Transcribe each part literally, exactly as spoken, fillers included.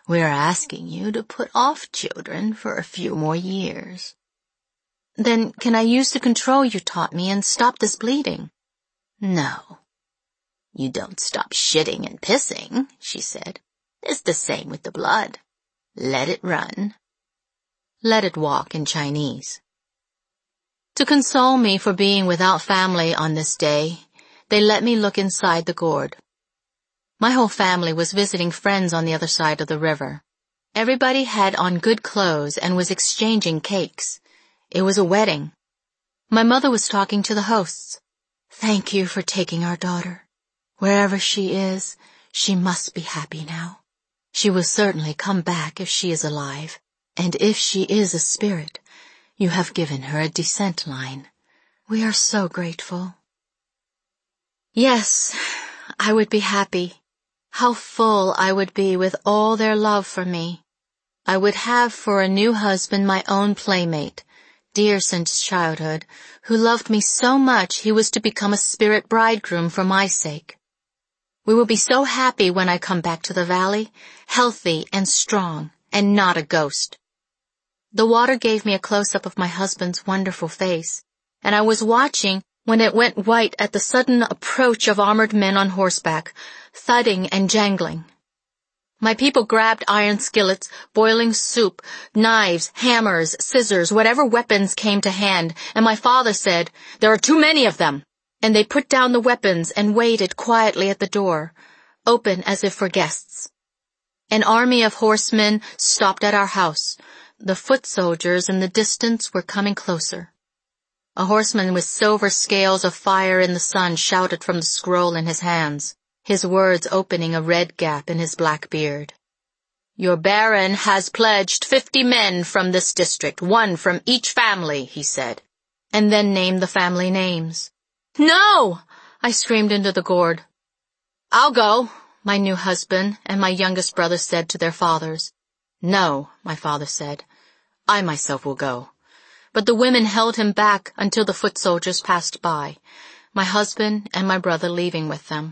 We're asking you to put off children for a few more years." "Then can I use the control you taught me and stop this bleeding?" "No. You don't stop shitting and pissing," she said. "It's the same with the blood. Let it run." Let it walk in Chinese. To console me for being without family on this day, they let me look inside the gourd. My whole family was visiting friends on the other side of the river. Everybody had on good clothes and was exchanging cakes. It was a wedding. My mother was talking to the hosts. "Thank you for taking our daughter. Wherever she is, she must be happy now. She will certainly come back if she is alive, and if she is a spirit, you have given her a descent line. We are so grateful." Yes, I would be happy. How full I would be with all their love for me. I would have for a new husband my own playmate, dear since childhood, who loved me so much he was to become a spirit bridegroom for my sake. We will be so happy when I come back to the valley, healthy and strong, and not a ghost. The water gave me a close-up of my husband's wonderful face, and I was watching when it went white at the sudden approach of armored men on horseback, thudding and jangling. My people grabbed iron skillets, boiling soup, knives, hammers, scissors, whatever weapons came to hand, and my father said, "There are too many of them," and they put down the weapons and waited quietly at the door, open as if for guests. An army of horsemen stopped at our house. The foot soldiers in the distance were coming closer. A horseman with silver scales of fire in the sun shouted from the scroll in his hands, his words opening a red gap in his black beard. "Your baron has pledged fifty men from this district, one from each family," he said, and then named the family names. "No!" I screamed into the gourd. "I'll go," my new husband and my youngest brother said to their fathers. "No," my father said, "I myself will go." But the women held him back until the foot soldiers passed by, my husband and my brother leaving with them.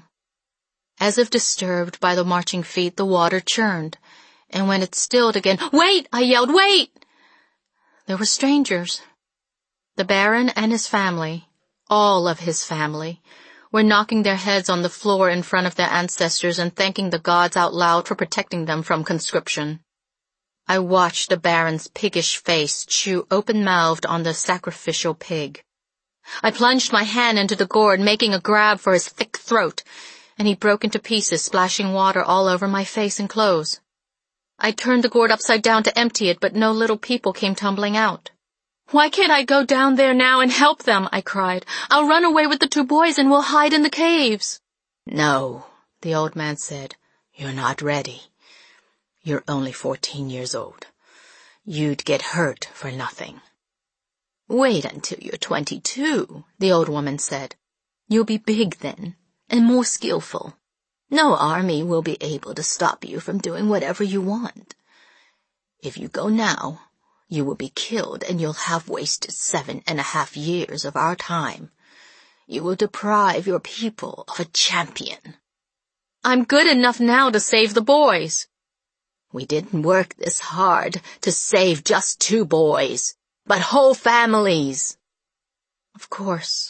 As if disturbed by the marching feet, the water churned, and when it stilled again, "Wait!" I yelled, "Wait!" There were strangers. The Baron and his family, all of his family, were knocking their heads on the floor in front of their ancestors and thanking the gods out loud for protecting them from conscription. I watched the Baron's piggish face chew open-mouthed on the sacrificial pig. I plunged my hand into the gourd, making a grab for his thick throat, and he broke into pieces, splashing water all over my face and clothes. I turned the gourd upside down to empty it, but no little people came tumbling out. "Why can't I go down there now and help them?" I cried. "I'll run away with the two boys and we'll hide in the caves." "No," the old man said. "You're not ready. You're only fourteen years old. You'd get hurt for nothing." "Wait until you're twenty-two," the old woman said. "You'll be big then, and more skillful. No army will be able to stop you from doing whatever you want. If you go now, you will be killed and you'll have wasted seven and a half years of our time. You will deprive your people of a champion." "I'm good enough now to save the boys." "We didn't work this hard to save just two boys, but whole families." "Of course."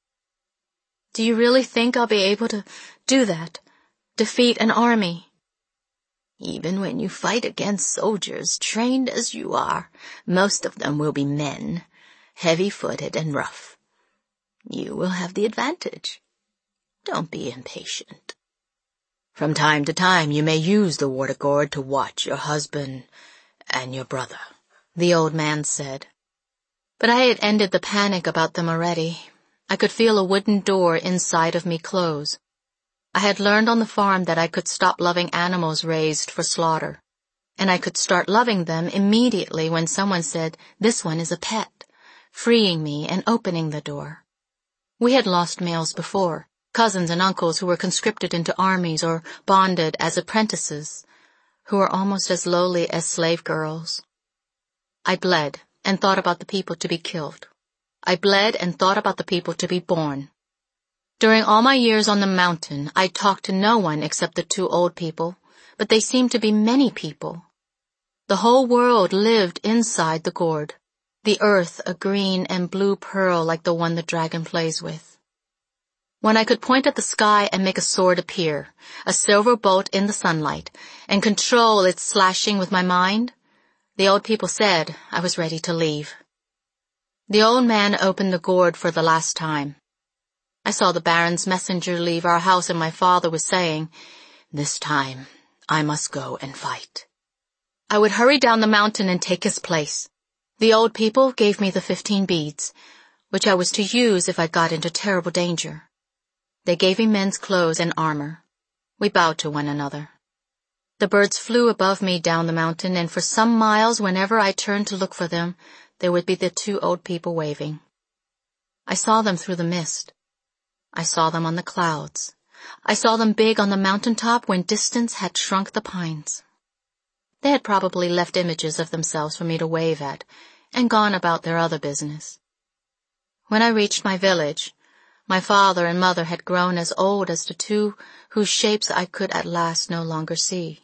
"Do you really think I'll be able to do that? Defeat an army?" "Even when you fight against soldiers trained as you are, most of them will be men, heavy-footed and rough. You will have the advantage. Don't be impatient. From time to time you may use the water gourd to watch your husband and your brother," the old man said. But I had ended the panic about them already. I could feel a wooden door inside of me close. I had learned on the farm that I could stop loving animals raised for slaughter, and I could start loving them immediately when someone said, "This one is a pet," freeing me and opening the door. We had lost males before, cousins and uncles who were conscripted into armies or bonded as apprentices, who were almost as lowly as slave girls. I bled and thought about the people to be killed. I bled and thought about the people to be born. During all my years on the mountain, I talked to no one except the two old people, but they seemed to be many people. The whole world lived inside the gourd, the earth a green and blue pearl like the one the dragon plays with. When I could point at the sky and make a sword appear, a silver bolt in the sunlight, and control its slashing with my mind, the old people said I was ready to leave. The old man opened the gourd for the last time. I saw the Baron's messenger leave our house, and my father was saying, "This time I must go and fight." I would hurry down the mountain and take his place. The old people gave me the fifteen beads, which I was to use if I got into terrible danger. They gave me men's clothes and armor. We bowed to one another. The birds flew above me down the mountain, and for some miles, whenever I turned to look for them, there would be the two old people waving. I saw them through the mist. I saw them on the clouds. I saw them big on the mountaintop when distance had shrunk the pines. They had probably left images of themselves for me to wave at, and gone about their other business. When I reached my village, my father and mother had grown as old as the two whose shapes I could at last no longer see.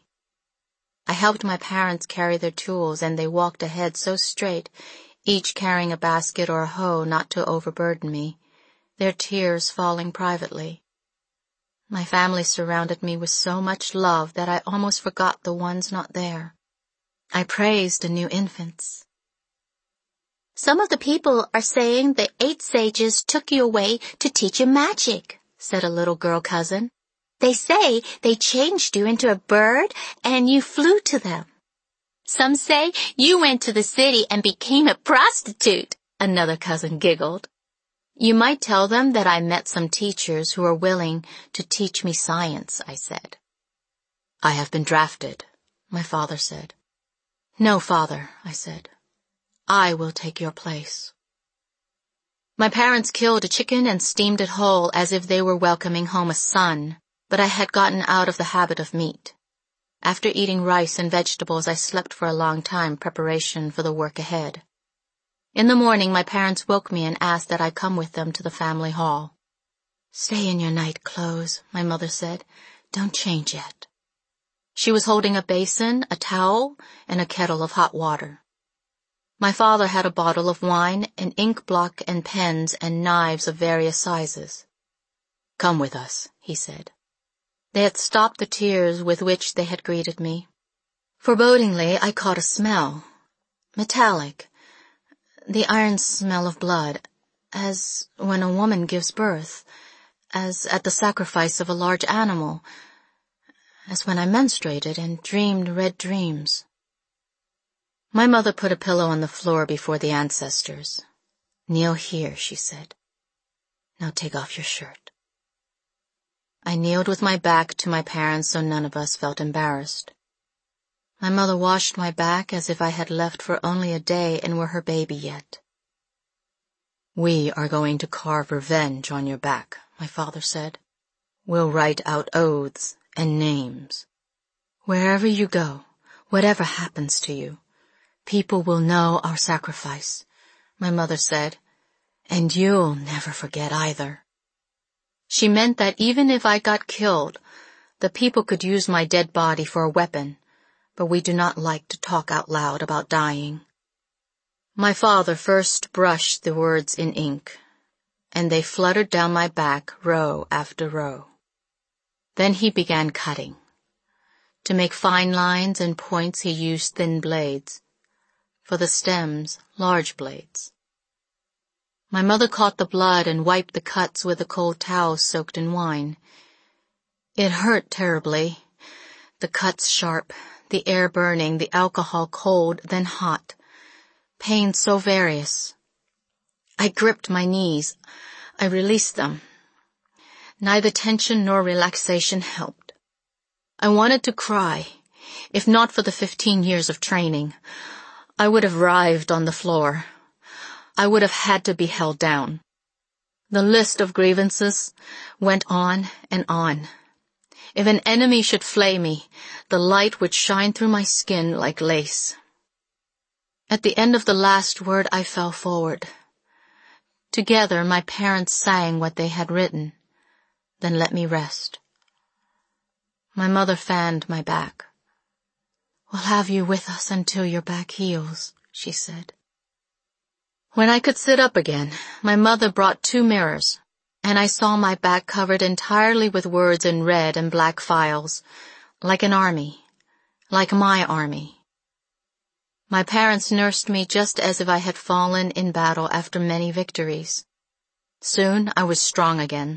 I helped my parents carry their tools, and they walked ahead so straight, each carrying a basket or a hoe not to overburden me, their tears falling privately. My family surrounded me with so much love that I almost forgot the ones not there. I praised the new infants. "Some of the people are saying the eight sages took you away to teach you magic," said a little girl cousin. "They say they changed you into a bird and you flew to them. Some say you went to the city and became a prostitute," another cousin giggled. "You might tell them that I met some teachers who are willing to teach me science," I said. "I have been drafted," my father said. "No, father," I said. "I will take your place." My parents killed a chicken and steamed it whole as if they were welcoming home a son, but I had gotten out of the habit of meat. After eating rice and vegetables, I slept for a long time, preparation for the work ahead. In the morning, my parents woke me and asked that I come with them to the family hall. "Stay in your night clothes," my mother said. "Don't change yet." She was holding a basin, a towel, and a kettle of hot water. My father had a bottle of wine, an ink block and pens and knives of various sizes. "Come with us," he said. They had stopped the tears with which they had greeted me. Forebodingly, I caught a smell. Metallic. The iron smell of blood, as when a woman gives birth, as at the sacrifice of a large animal, as when I menstruated and dreamed red dreams. My mother put a pillow on the floor before the ancestors. "Kneel here," she said. "Now take off your shirt." I kneeled with my back to my parents so none of us felt embarrassed. My mother washed my back as if I had left for only a day and were her baby yet. "We are going to carve revenge on your back," my father said. "We'll write out oaths and names. Wherever you go, whatever happens to you, people will know our sacrifice," my mother said, "and you'll never forget either." She meant that even if I got killed, the people could use my dead body for a weapon, but we do not like to talk out loud about dying. My father first brushed the words in ink, and they fluttered down my back row after row. Then he began cutting. To make fine lines and points he used thin blades. For the stems, large blades. My mother caught the blood and wiped the cuts with a cold towel soaked in wine. It hurt terribly. The cuts sharp, the air burning, the alcohol cold, then hot. Pain so various. I gripped my knees. I released them. Neither tension nor relaxation helped. I wanted to cry. If not for the fifteen years of training, I would have writhed on the floor. I would have had to be held down. The list of grievances went on and on. If an enemy should flay me, the light would shine through my skin like lace. At the end of the last word, I fell forward. Together, my parents sang what they had written, then let me rest. My mother fanned my back. "We'll have you with us until your back heals," she said. When I could sit up again, my mother brought two mirrors, and I saw my back covered entirely with words in red and black files, like an army, like my army. My parents nursed me just as if I had fallen in battle after many victories. Soon I was strong again.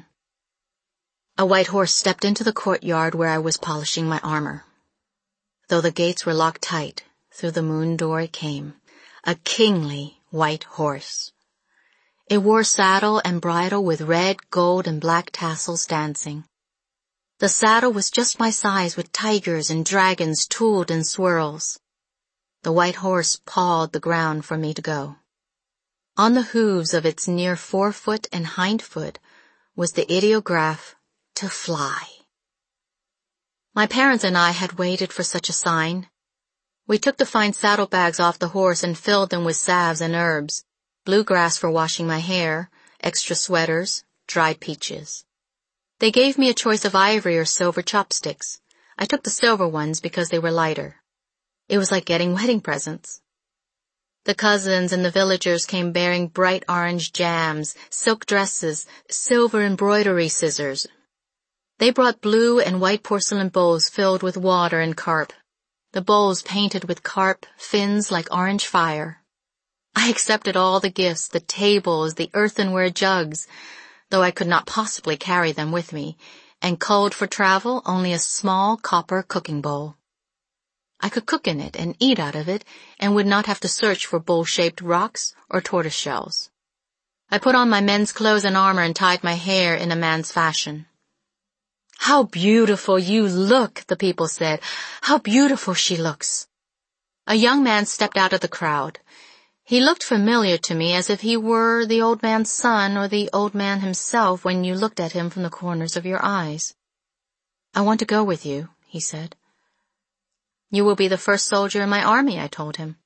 A white horse stepped into the courtyard where I was polishing my armor. Though the gates were locked tight, through the moon door it came, a kingly white horse. It wore saddle and bridle with red, gold, and black tassels dancing. The saddle was just my size with tigers and dragons tooled in swirls. The white horse pawed the ground for me to go. On the hooves of its near forefoot and hind foot was the ideograph, "To fly." My parents and I had waited for such a sign. We took the fine saddlebags off the horse and filled them with salves and herbs, bluegrass for washing my hair, extra sweaters, dried peaches. They gave me a choice of ivory or silver chopsticks. I took the silver ones because they were lighter. It was like getting wedding presents. The cousins and the villagers came bearing bright orange jams, silk dresses, silver embroidery scissors. They brought blue and white porcelain bowls filled with water and carp, the bowls painted with carp fins like orange fire. I accepted all the gifts, the tables, the earthenware jugs, though I could not possibly carry them with me, and culled for travel only a small copper cooking bowl. I could cook in it and eat out of it, and would not have to search for bowl-shaped rocks or tortoise shells. I put on my men's clothes and armor and tied my hair in a man's fashion. "How beautiful you look," the people said. "How beautiful she looks." A young man stepped out of the crowd. He looked familiar to me, as if he were the old man's son or the old man himself when you looked at him from the corners of your eyes. "I want to go with you," he said. "You will be the first soldier in my army," I told him.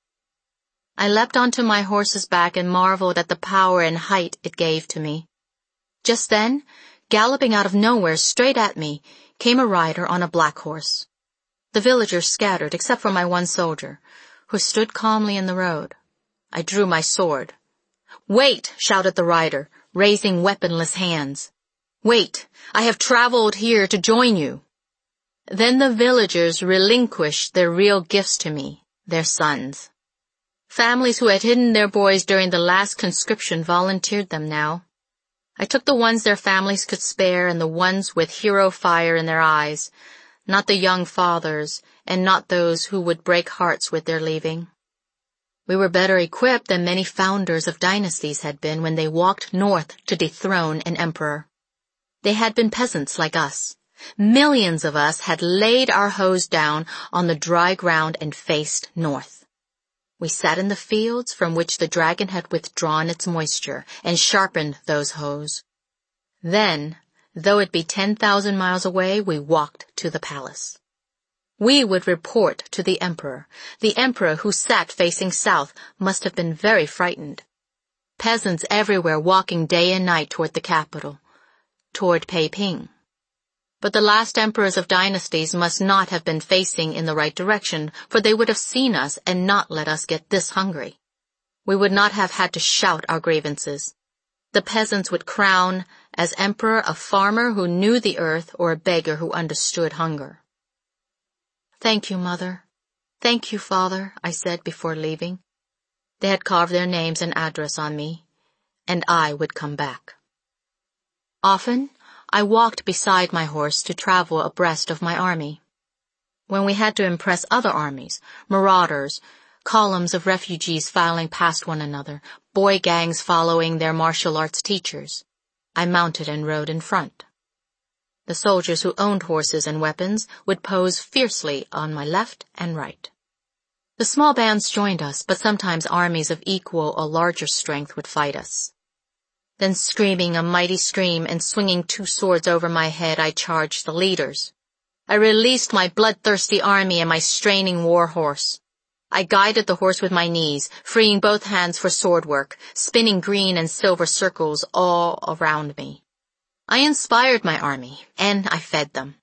I leapt onto my horse's back and marveled at the power and height it gave to me. Just then, galloping out of nowhere straight at me, came a rider on a black horse. The villagers scattered except for my one soldier, who stood calmly in the road. I drew my sword. "Wait!" shouted the rider, raising weaponless hands. "Wait! I have traveled here to join you." Then the villagers relinquished their real gifts to me, their sons. Families who had hidden their boys during the last conscription volunteered them now. I took the ones their families could spare and the ones with hero fire in their eyes, not the young fathers, and not those who would break hearts with their leaving. We were better equipped than many founders of dynasties had been when they walked north to dethrone an emperor. They had been peasants like us. Millions of us had laid our hoes down on the dry ground and faced north. We sat in the fields from which the dragon had withdrawn its moisture and sharpened those hoes. Then, though it be ten thousand miles away, we walked to the palace. We would report to the emperor. The emperor, who sat facing south, must have been very frightened. Peasants everywhere walking day and night toward the capital, toward Peiping. But the last emperors of dynasties must not have been facing in the right direction, for they would have seen us and not let us get this hungry. We would not have had to shout our grievances. The peasants would crown as emperor a farmer who knew the earth or a beggar who understood hunger. "Thank you, Mother. Thank you, Father," I said before leaving. They had carved their names and address on me, and I would come back. Often, I walked beside my horse to travel abreast of my army. When we had to impress other armies, marauders, columns of refugees filing past one another, boy gangs following their martial arts teachers, I mounted and rode in front. The soldiers who owned horses and weapons would pose fiercely on my left and right. The small bands joined us, but sometimes armies of equal or larger strength would fight us. Then screaming a mighty scream and swinging two swords over my head, I charged the leaders. I released my bloodthirsty army and my straining war horse. I guided the horse with my knees, freeing both hands for sword work, spinning green and silver circles all around me. I inspired my army, and I fed them.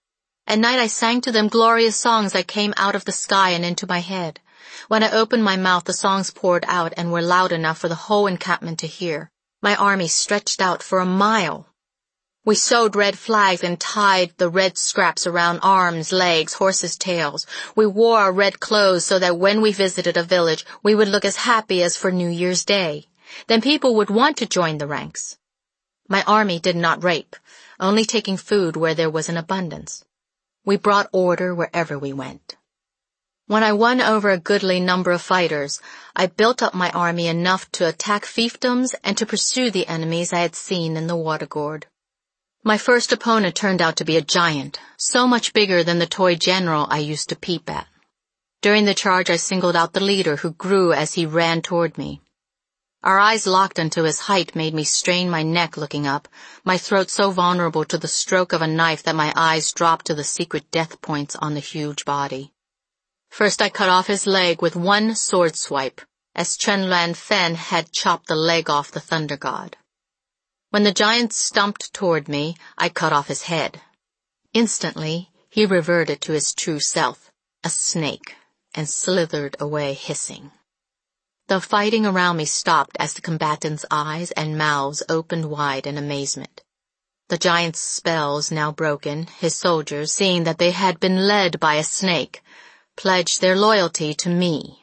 At night I sang to them glorious songs that came out of the sky and into my head. When I opened my mouth, the songs poured out and were loud enough for the whole encampment to hear. My army stretched out for a mile. We sewed red flags and tied the red scraps around arms, legs, horses' tails. We wore our red clothes so that when we visited a village, we would look as happy as for New Year's Day. Then people would want to join the ranks. My army did not rape, only taking food where there was an abundance. We brought order wherever we went. When I won over a goodly number of fighters, I built up my army enough to attack fiefdoms and to pursue the enemies I had seen in the water gourd. My first opponent turned out to be a giant, so much bigger than the toy general I used to peep at. During the charge I singled out the leader, who grew as he ran toward me. Our eyes locked until his height made me strain my neck looking up, my throat so vulnerable to the stroke of a knife that my eyes dropped to the secret death points on the huge body. First I cut off his leg with one sword swipe, as Chen Lan Fen had chopped the leg off the thunder god. When the giant stumped toward me, I cut off his head. Instantly, he reverted to his true self, a snake, and slithered away hissing. The fighting around me stopped as the combatants' eyes and mouths opened wide in amazement. The giant's spells now broken, his soldiers, seeing that they had been led by a snake, pledged their loyalty to me.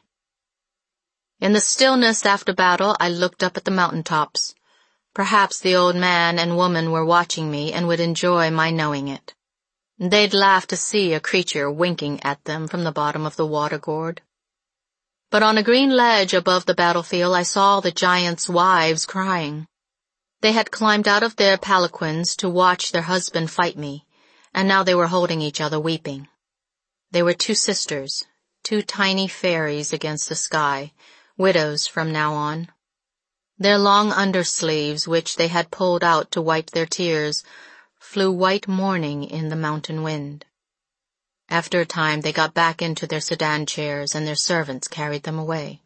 In the stillness after battle, I looked up at the mountaintops. Perhaps the old man and woman were watching me and would enjoy my knowing it. They'd laugh to see a creature winking at them from the bottom of the water gourd. But on a green ledge above the battlefield I saw the giants' wives crying. They had climbed out of their palanquins to watch their husband fight me, and now they were holding each other weeping. They were two sisters, two tiny fairies against the sky, widows from now on. Their long undersleeves, which they had pulled out to wipe their tears, flew white mourning in the mountain wind. After a time they got back into their sedan chairs and their servants carried them away.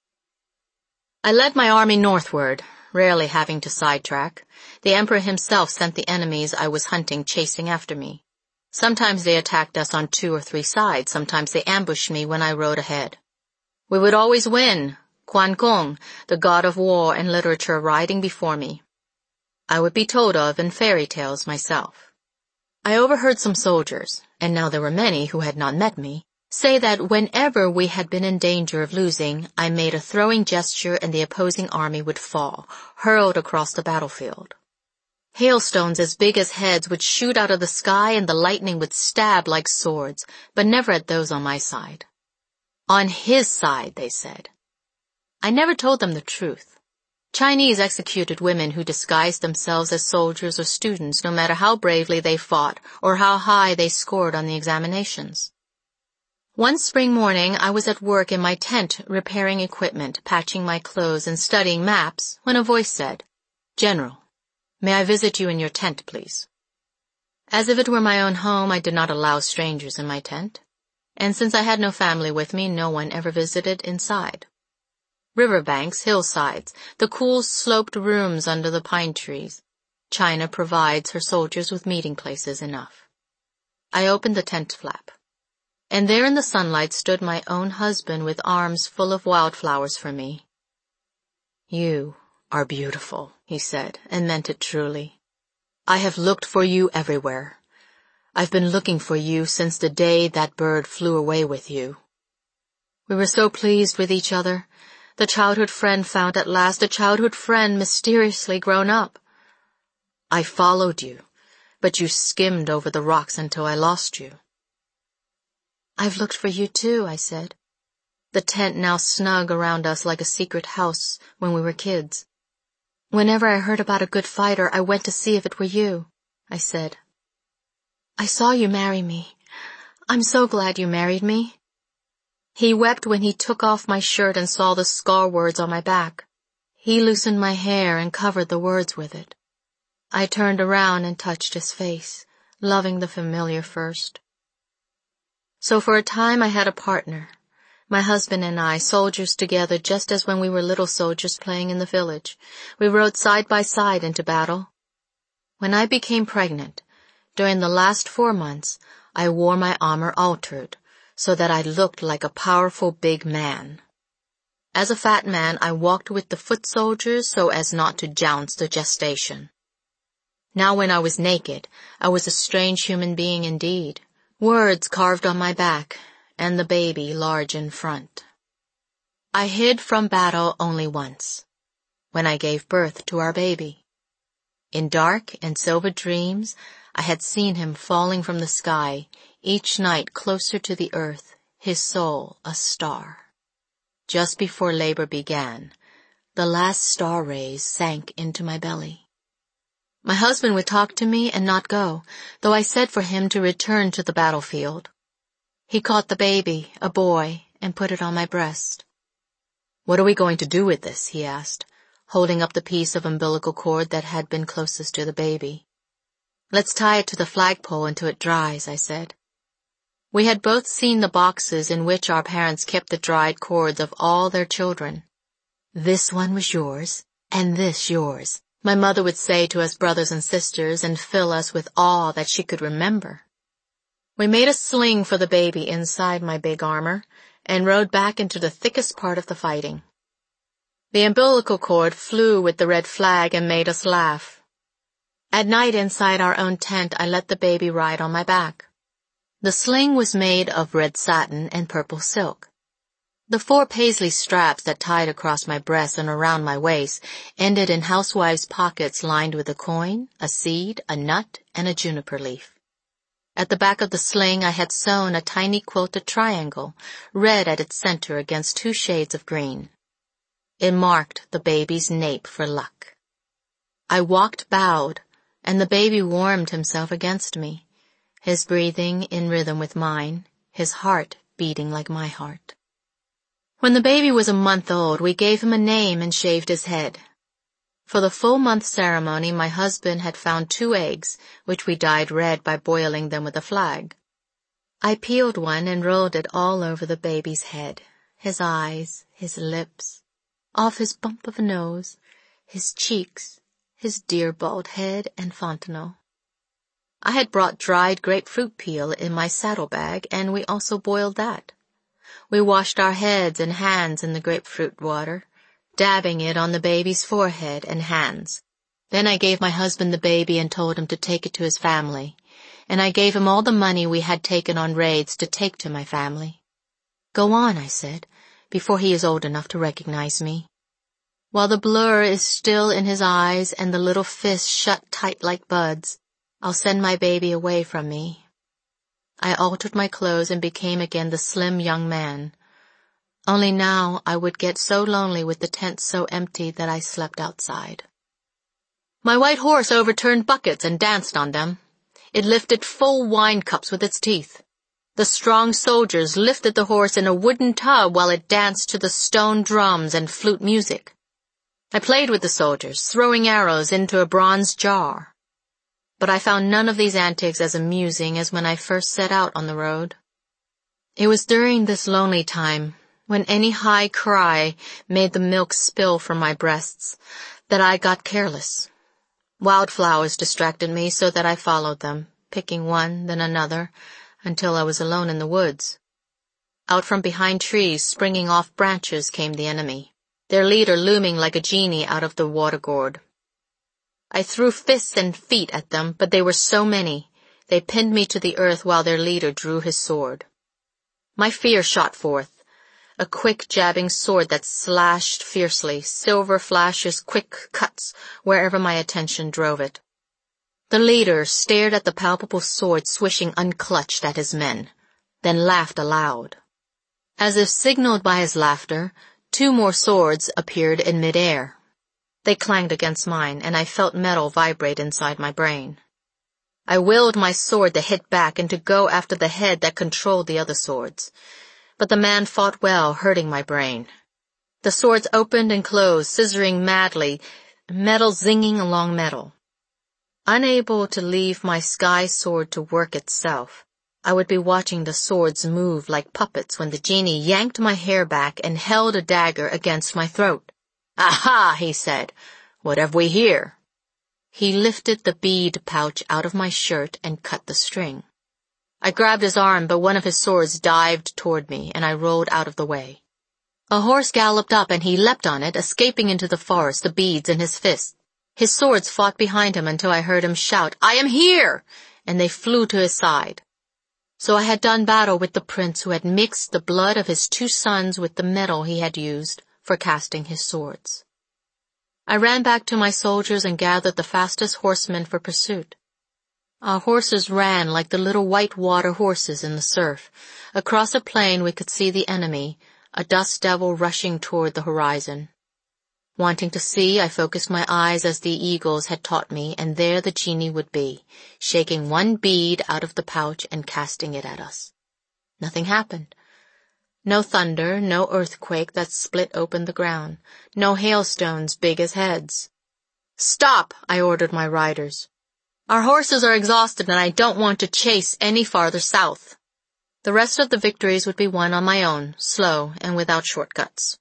I led my army northward, rarely having to sidetrack. The emperor himself sent the enemies I was hunting chasing after me. Sometimes they attacked us on two or three sides, sometimes they ambushed me when I rode ahead. We would always win, Quan Gong, the god of war and literature, riding before me. I would be told of in fairy tales myself. I overheard some soldiers, and now there were many who had not met me, say that whenever we had been in danger of losing, I made a throwing gesture and the opposing army would fall, hurled across the battlefield. Hailstones as big as heads would shoot out of the sky and the lightning would stab like swords, but never at those on my side. On his side, they said. I never told them the truth. Chinese executed women who disguised themselves as soldiers or students, no matter how bravely they fought or how high they scored on the examinations. One spring morning I was at work in my tent repairing equipment, patching my clothes and studying maps when a voice said, "General, may I visit you in your tent, please?" As if it were my own home, I did not allow strangers in my tent, and since I had no family with me, no one ever visited inside. Riverbanks, hillsides, the cool sloped rooms under the pine trees. China provides her soldiers with meeting places enough. I opened the tent flap, and there in the sunlight stood my own husband with arms full of wildflowers for me. "You are beautiful," he said, and meant it truly. "I have looked for you everywhere. I've been looking for you since the day that bird flew away with you." We were so pleased with each other. The childhood friend found at last, a childhood friend mysteriously grown up. "I followed you, but you skimmed over the rocks until I lost you." "I've looked for you too," I said. The tent now snug around us like a secret house when we were kids. "Whenever I heard about a good fighter, I went to see if it were you," I said. "I saw you marry me. I'm so glad you married me." He wept when he took off my shirt and saw the scar words on my back. He loosened my hair and covered the words with it. I turned around and touched his face, loving the familiar first. So for a time I had a partner, my husband and I, soldiers together just as when we were little soldiers playing in the village. We rode side by side into battle. When I became pregnant, during the last four months, I wore my armor altered, so that I looked like a powerful big man. As a fat man, I walked with the foot soldiers so as not to jounce the gestation. Now when I was naked, I was a strange human being indeed, words carved on my back, and the baby large in front. I hid from battle only once, when I gave birth to our baby. In dark and silver dreams, I had seen him falling from the sky, each night closer to the earth, his soul a star. Just before labor began, the last star rays sank into my belly. My husband would talk to me and not go, though I said for him to return to the battlefield. He caught the baby, a boy, and put it on my breast. "What are we going to do with this?" he asked, holding up the piece of umbilical cord that had been closest to the baby. "Let's tie it to the flagpole until it dries," I said. We had both seen the boxes in which our parents kept the dried cords of all their children. "This one was yours, and this yours," my mother would say to us brothers and sisters and fill us with awe that she could remember. We made a sling for the baby inside my big armor and rode back into the thickest part of the fighting. The umbilical cord flew with the red flag and made us laugh. At night inside our own tent, I let the baby ride on my back. The sling was made of red satin and purple silk. The four paisley straps that tied across my breast and around my waist ended in housewives' pockets lined with a coin, a seed, a nut, and a juniper leaf. At the back of the sling I had sewn a tiny quilted triangle, red at its center against two shades of green. It marked the baby's nape for luck. I walked bowed, and the baby warmed himself against me, his breathing in rhythm with mine, his heart beating like my heart. When the baby was a month old, we gave him a name and shaved his head. For the full month ceremony, my husband had found two eggs, which we dyed red by boiling them with a flag. I peeled one and rolled it all over the baby's head, his eyes, his lips, off his bump of a nose, his cheeks, his dear bald head and fontanelle. I had brought dried grapefruit peel in my saddlebag, and we also boiled that. We washed our heads and hands in the grapefruit water, dabbing it on the baby's forehead and hands. Then I gave my husband the baby and told him to take it to his family, and I gave him all the money we had taken on raids to take to my family. "Go on," I said, "before he is old enough to recognize me. While the blur is still in his eyes and the little fists shut tight like buds, I'll send my baby away from me." I altered my clothes and became again the slim young man. Only now I would get so lonely with the tent so empty that I slept outside. My white horse overturned buckets and danced on them. It lifted full wine cups with its teeth. The strong soldiers lifted the horse in a wooden tub while it danced to the stone drums and flute music. I played with the soldiers, throwing arrows into a bronze jar. But I found none of these antics as amusing as when I first set out on the road. It was during this lonely time, when any high cry made the milk spill from my breasts, that I got careless. Wildflowers distracted me so that I followed them, picking one, then another, until I was alone in the woods. Out from behind trees, springing off branches, came the enemy, their leader looming like a genie out of the water gourd. I threw fists and feet at them, but they were so many, they pinned me to the earth while their leader drew his sword. My fear shot forth, a quick jabbing sword that slashed fiercely, silver flashes, quick cuts, wherever my attention drove it. The leader stared at the palpable sword swishing unclutched at his men, then laughed aloud. As if signaled by his laughter, two more swords appeared in midair. They clanged against mine, and I felt metal vibrate inside my brain. I willed my sword to hit back and to go after the head that controlled the other swords. But the man fought well, hurting my brain. The swords opened and closed, scissoring madly, metal zinging along metal. Unable to leave my sky sword to work itself, I would be watching the swords move like puppets when the genie yanked my hair back and held a dagger against my throat. "Aha," he said, "what have we here?" He lifted the bead pouch out of my shirt and cut the string. I grabbed his arm, but one of his swords dived toward me, and I rolled out of the way. A horse galloped up, and he leapt on it, escaping into the forest, the beads in his fists. His swords fought behind him until I heard him shout, "I am here!" and they flew to his side. So I had done battle with the prince who had mixed the blood of his two sons with the metal he had used for casting his swords. I ran back to my soldiers and gathered the fastest horsemen for pursuit. Our horses ran like the little white water horses in the surf. Across a plain we could see the enemy, a dust devil rushing toward the horizon. Wanting to see, I focused my eyes as the eagles had taught me, and there the genie would be, shaking one bead out of the pouch and casting it at us. Nothing happened. No thunder, no earthquake that split open the ground, no hailstones big as heads. "Stop!" I ordered my riders. "Our horses are exhausted and I don't want to chase any farther south." The rest of the victories would be won on my own, slow and without shortcuts.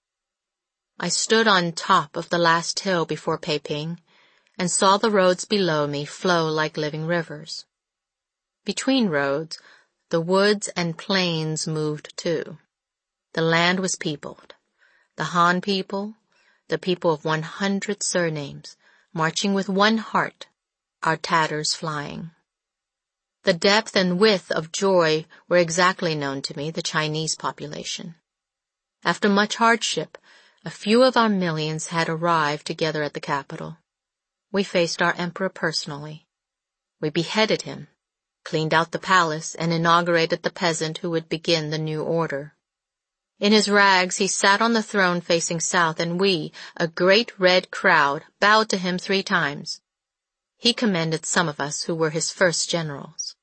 I stood on top of the last hill before Peiping and saw the roads below me flow like living rivers. Between roads, the woods and plains moved too. The land was peopled. The Han people, the people of one hundred surnames, marching with one heart, our tatters flying. The depth and width of joy were exactly known to me, the Chinese population. After much hardship, a few of our millions had arrived together at the capital. We faced our emperor personally. We beheaded him, cleaned out the palace, and inaugurated the peasant who would begin the new order. In his rags he sat on the throne facing south, and we, a great red crowd, bowed to him three times. He commended some of us who were his first generals.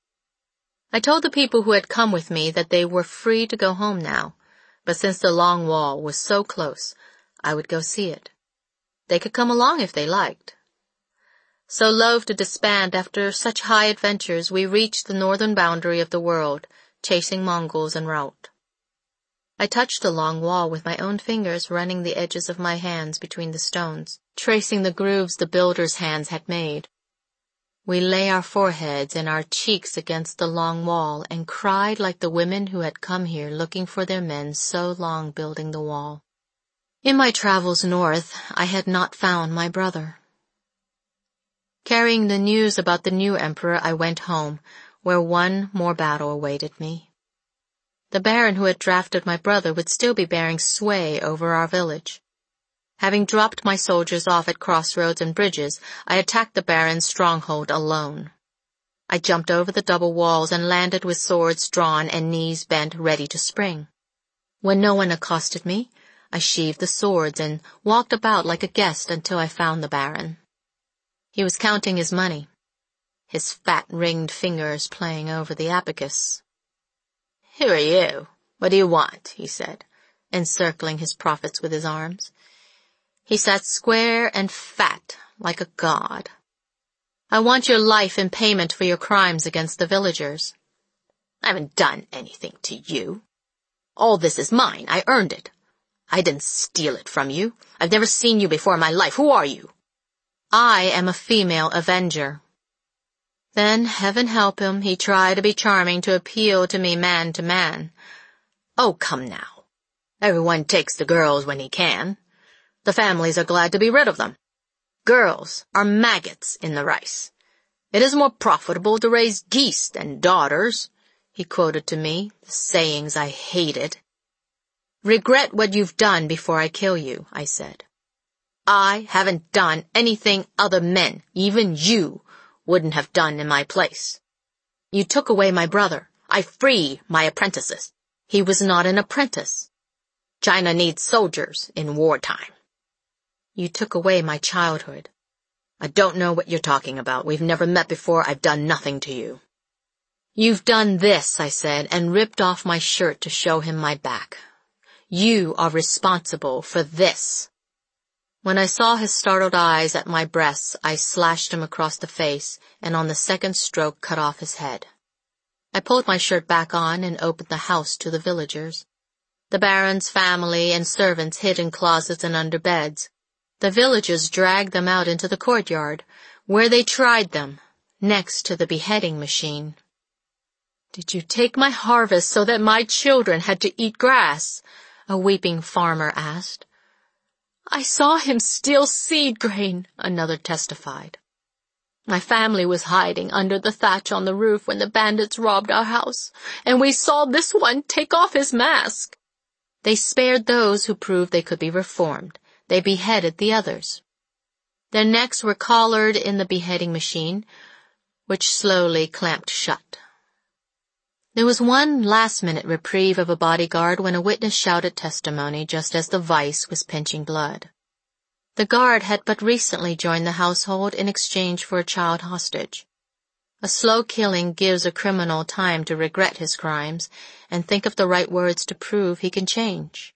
I told the people who had come with me that they were free to go home now, but since the Long Wall was so close, I would go see it. They could come along if they liked. So loath to disband after such high adventures, we reached the northern boundary of the world, chasing Mongols en route. I touched the Long Wall with my own fingers, running the edges of my hands between the stones, tracing the grooves the builders' hands had made. We lay our foreheads and our cheeks against the Long Wall and cried like the women who had come here looking for their men so long building the wall. In my travels north, I had not found my brother. Carrying the news about the new emperor, I went home, where one more battle awaited me. The baron who had drafted my brother would still be bearing sway over our village. Having dropped my soldiers off at crossroads and bridges, I attacked the baron's stronghold alone. I jumped over the double walls and landed with swords drawn and knees bent, ready to spring. When no one accosted me, I sheathed the swords and walked about like a guest until I found the baron. He was counting his money, his fat ringed fingers playing over the abacus. "Who are you? What do you want?" he said, encircling his profits with his arms. He sat square and fat like a god. "I want your life in payment for your crimes against the villagers." "I haven't done anything to you. All this is mine. I earned it. I didn't steal it from you. I've never seen you before in my life. Who are you?" "I am a female avenger." Then, heaven help him, he tried to be charming to appeal to me man to man. "Oh, come now. Everyone takes the girls when he can. The families are glad to be rid of them. Girls are maggots in the rice. It is more profitable to raise geese than daughters," he quoted to me, the sayings I hated. "Regret what you've done before I kill you," I said. "I haven't done anything other men, even you, wouldn't have done in my place. You took away my brother. I free my apprentices. He was not an apprentice. China needs soldiers in wartime. You took away my childhood. I don't know what you're talking about. We've never met before. I've done nothing to you." "You've done this," I said, and ripped off my shirt to show him my back. "You are responsible for this." When I saw his startled eyes at my breasts, I slashed him across the face and on the second stroke cut off his head. I pulled my shirt back on and opened the house to the villagers. The baron's family and servants hid in closets and under beds. The villagers dragged them out into the courtyard, where they tried them, next to the beheading machine. "Did you take my harvest so that my children had to eat grass?" a weeping farmer asked. "I saw him steal seed grain," another testified. "My family was hiding under the thatch on the roof when the bandits robbed our house, and we saw this one take off his mask." They spared those who proved they could be reformed. They beheaded the others. Their necks were collared in the beheading machine, which slowly clamped shut. There was one last-minute reprieve of a bodyguard when a witness shouted testimony just as the vice was pinching blood. The guard had but recently joined the household in exchange for a child hostage. A slow killing gives a criminal time to regret his crimes and think of the right words to prove he can change.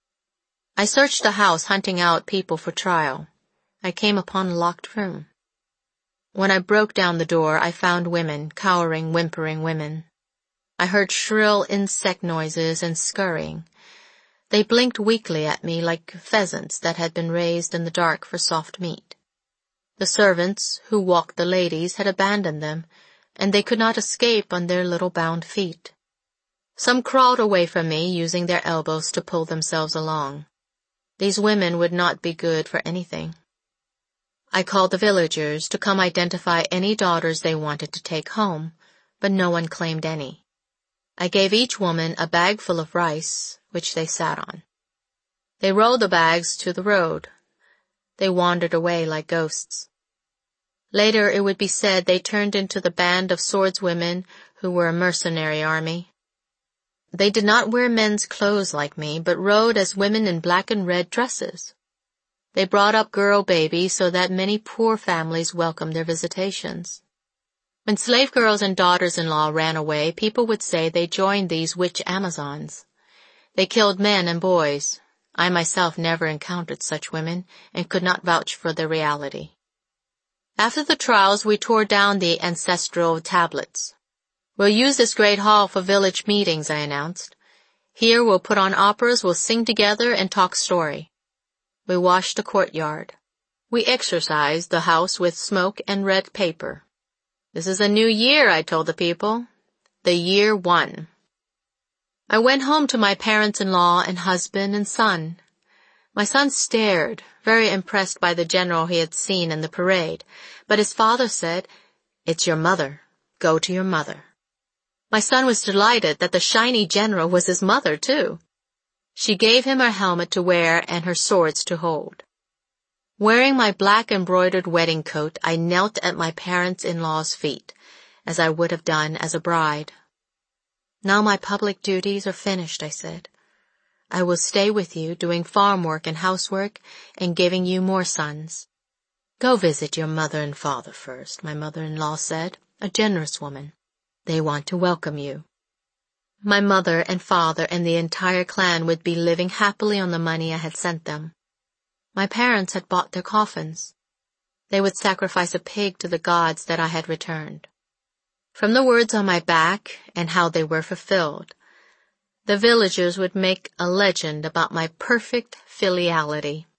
I searched the house hunting out people for trial. I came upon a locked room. When I broke down the door, I found women, cowering, whimpering women. I heard shrill insect noises and scurrying. They blinked weakly at me like pheasants that had been raised in the dark for soft meat. The servants who walked the ladies had abandoned them, and they could not escape on their little bound feet. Some crawled away from me, using their elbows to pull themselves along. These women would not be good for anything. I called the villagers to come identify any daughters they wanted to take home, but no one claimed any. I gave each woman a bag full of rice, which they sat on. They rolled the bags to the road. They wandered away like ghosts. Later it would be said they turned into the band of swordswomen who were a mercenary army. They did not wear men's clothes like me, but rode as women in black and red dresses. They brought up girl babies so that many poor families welcomed their visitations. When slave girls and daughters-in-law ran away, people would say they joined these witch Amazons. They killed men and boys. I myself never encountered such women and could not vouch for their reality. After the trials, we tore down the ancestral tablets. "We'll use this great hall for village meetings," I announced. "Here we'll put on operas, we'll sing together and talk story." We washed the courtyard. We exorcised the house with smoke and red paper. "This is a new year," I told the people. The year one. I went home to my parents-in-law and husband and son. My son stared, very impressed by the general he had seen in the parade, but his father said, "It's your mother. Go to your mother." My son was delighted that the shiny general was his mother, too. She gave him her helmet to wear and her swords to hold. Wearing my black embroidered wedding coat, I knelt at my parents-in-law's feet, as I would have done as a bride. "Now my public duties are finished," I said. "I will stay with you, doing farm work and housework, and giving you more sons." "Go visit your mother and father first," my mother-in-law said, a generous woman. "They want to welcome you." My mother and father and the entire clan would be living happily on the money I had sent them. My parents had bought their coffins. They would sacrifice a pig to the gods that I had returned. From the words on my back and how they were fulfilled, the villagers would make a legend about my perfect filiality.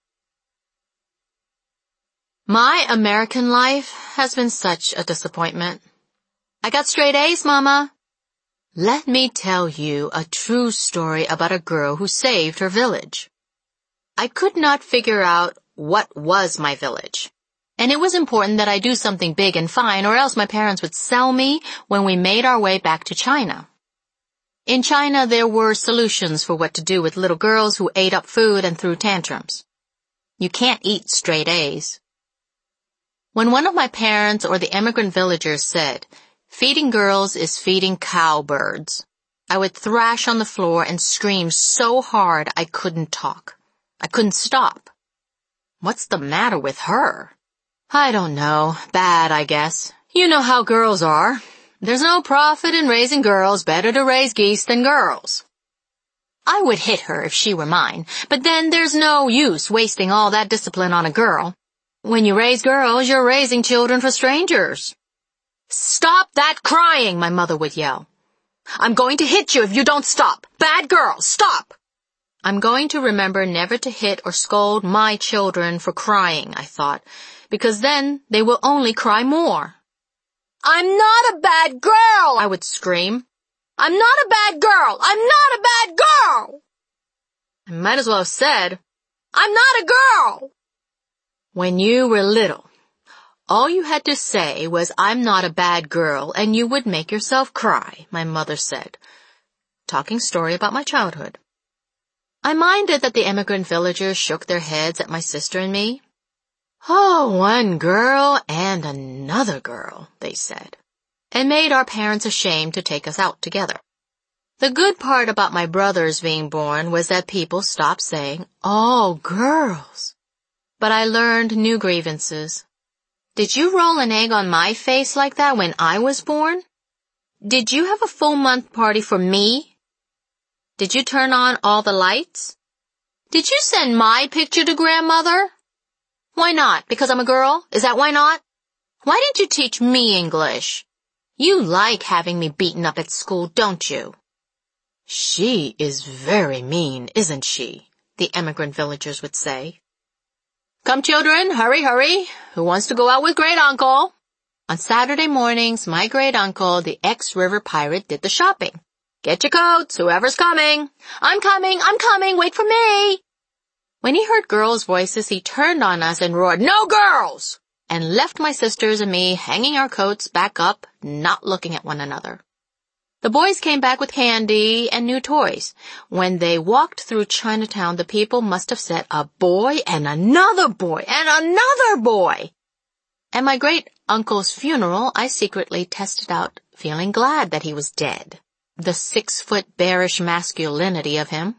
My American life has been such a disappointment. I got straight A's, Mama. Let me tell you a true story about a girl who saved her village. I could not figure out what was my village, and it was important that I do something big and fine, or else my parents would sell me when we made our way back to China. In China, there were solutions for what to do with little girls who ate up food and threw tantrums. You can't eat straight A's. When one of my parents or the immigrant villagers said, "Feeding girls is feeding cowbirds," I would thrash on the floor and scream so hard I couldn't talk. I couldn't stop. What's the matter with her? I don't know. Bad, I guess. You know how girls are. There's no profit in raising girls. Better to raise geese than girls. I would hit her if she were mine, but then there's no use wasting all that discipline on a girl. When you raise girls, you're raising children for strangers. "Stop that crying," my mother would yell. "I'm going to hit you if you don't stop. Bad girl, stop." I'm going to remember never to hit or scold my children for crying, I thought, because then they will only cry more. "I'm not a bad girl," I would scream. I'm not a bad girl. I'm not a bad girl. I might as well have said, I'm not a girl. When you were little, all you had to say was, I'm not a bad girl, and you would make yourself cry, my mother said, talking story about my childhood. I minded that the immigrant villagers shook their heads at my sister and me. Oh, one girl and another girl, they said, and made our parents ashamed to take us out together. The good part about my brothers being born was that people stopped saying, all girls. But I learned new grievances. Did you roll an egg on my face like that when I was born? Did you have a full month party for me? Did you turn on all the lights? Did you send my picture to grandmother? Why not? Because I'm a girl? Is that why not? Why didn't you teach me English? You like having me beaten up at school, don't you? She is very mean, isn't she? The immigrant villagers would say. Come, children, hurry, hurry. Who wants to go out with great uncle? On Saturday mornings, my great uncle, the ex-river pirate, did the shopping. Get your coats, whoever's coming. I'm coming, I'm coming, wait for me. When he heard girls' voices, he turned on us and roared, no girls! And left my sisters and me hanging our coats back up, not looking at one another. The boys came back with candy and new toys. When they walked through Chinatown, the people must have said, a boy and another boy and another boy. At my great-uncle's funeral, I secretly tested out, feeling glad that he was dead. The six-foot bearish masculinity of him.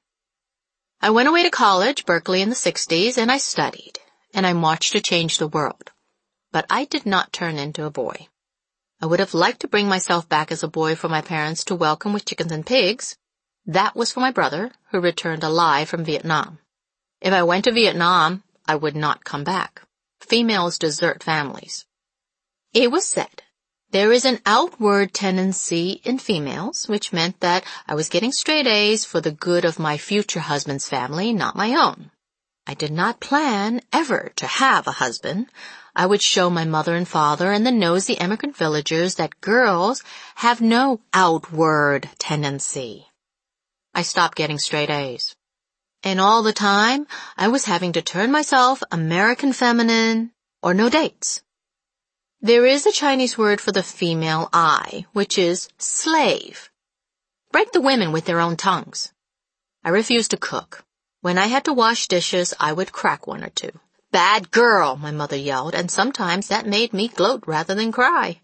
I went away to college, Berkeley in the sixties, and I studied, and I marched to change the world. But I did not turn into a boy. I would have liked to bring myself back as a boy for my parents to welcome with chickens and pigs. That was for my brother, who returned alive from Vietnam. If I went to Vietnam, I would not come back. Females desert families. It was said, there is an outward tendency in females, which meant that I was getting straight A's for the good of my future husband's family, not my own. I did not plan ever to have a husband. I would show my mother and father and the nosy immigrant villagers that girls have no outward tendency. I stopped getting straight A's. And all the time, I was having to turn myself American feminine or no dates. There is a Chinese word for the female eye, which is slave. Break the women with their own tongues. I refused to cook. When I had to wash dishes, I would crack one or two. Bad girl, my mother yelled, and sometimes that made me gloat rather than cry.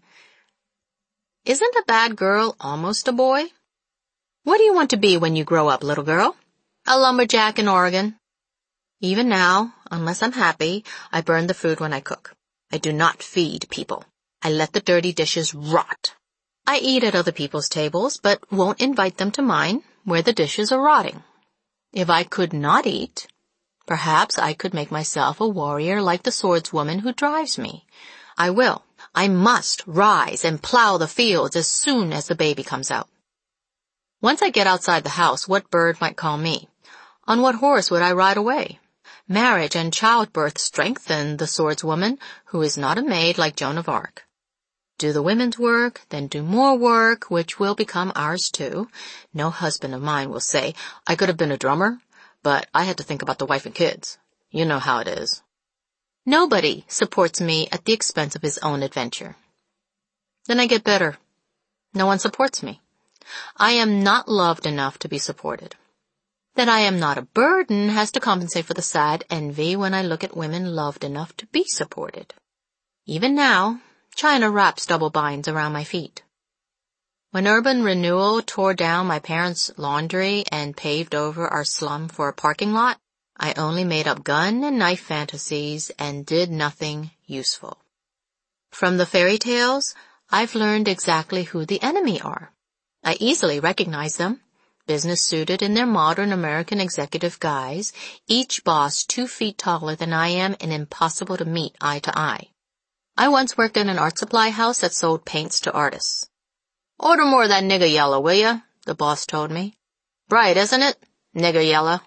Isn't a bad girl almost a boy? What do you want to be when you grow up, little girl? A lumberjack in Oregon. Even now, unless I'm happy, I burn the food when I cook. I do not feed people. I let the dirty dishes rot. I eat at other people's tables, but won't invite them to mine, where the dishes are rotting. If I could not eat, perhaps I could make myself a warrior like the swordswoman who drives me. I will. I must rise and plow the fields as soon as the baby comes out. Once I get outside the house, what bird might call me? On what horse would I ride away? Marriage and childbirth strengthen the swordswoman, who is not a maid like Joan of Arc. Do the women's work, then do more work, which will become ours too. No husband of mine will say, I could have been a drummer, but I had to think about the wife and kids. You know how it is. Nobody supports me at the expense of his own adventure. Then I get better. No one supports me. I am not loved enough to be supported. That I am not a burden has to compensate for the sad envy when I look at women loved enough to be supported. Even now, China wraps double binds around my feet. When urban renewal tore down my parents' laundry and paved over our slum for a parking lot, I only made up gun and knife fantasies and did nothing useful. From the fairy tales, I've learned exactly who the enemy are. I easily recognize them. Business-suited in their modern American executive guise, each boss two feet taller than I am and impossible to meet eye to eye. I once worked in an art supply house that sold paints to artists. Order more of that nigger yellow, will ya? The boss told me. Bright, isn't it? Nigger yellow.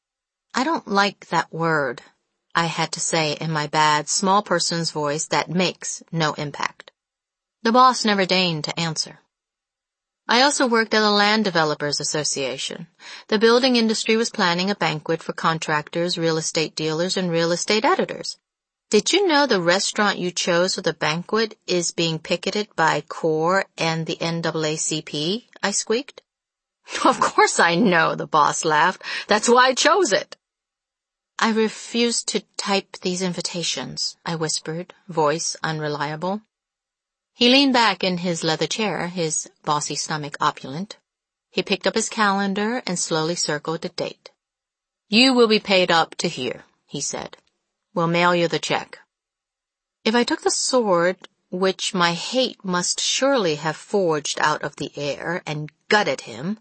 I don't like that word, I had to say in my bad, small person's voice that makes no impact. The boss never deigned to answer. I also worked at a land developers association. The building industry was planning a banquet for contractors, real estate dealers, and real estate editors. Did you know the restaurant you chose for the banquet is being picketed by CORE and the N double A C P? I squeaked. Of course I know, the boss laughed. That's why I chose it. I refuse to type these invitations, I whispered, voice unreliable. He leaned back in his leather chair, his bossy stomach opulent. He picked up his calendar and slowly circled a date. You will be paid up to here, he said. We'll mail you the check. If I took the sword, which my hate must surely have forged out of the air, and gutted him,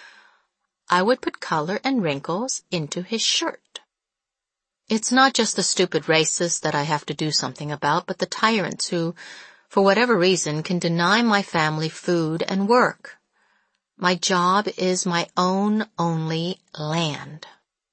I would put color and wrinkles into his shirt. It's not just the stupid racists that I have to do something about, but the tyrants who, for whatever reason, can deny my family food and work. My job is my own only land.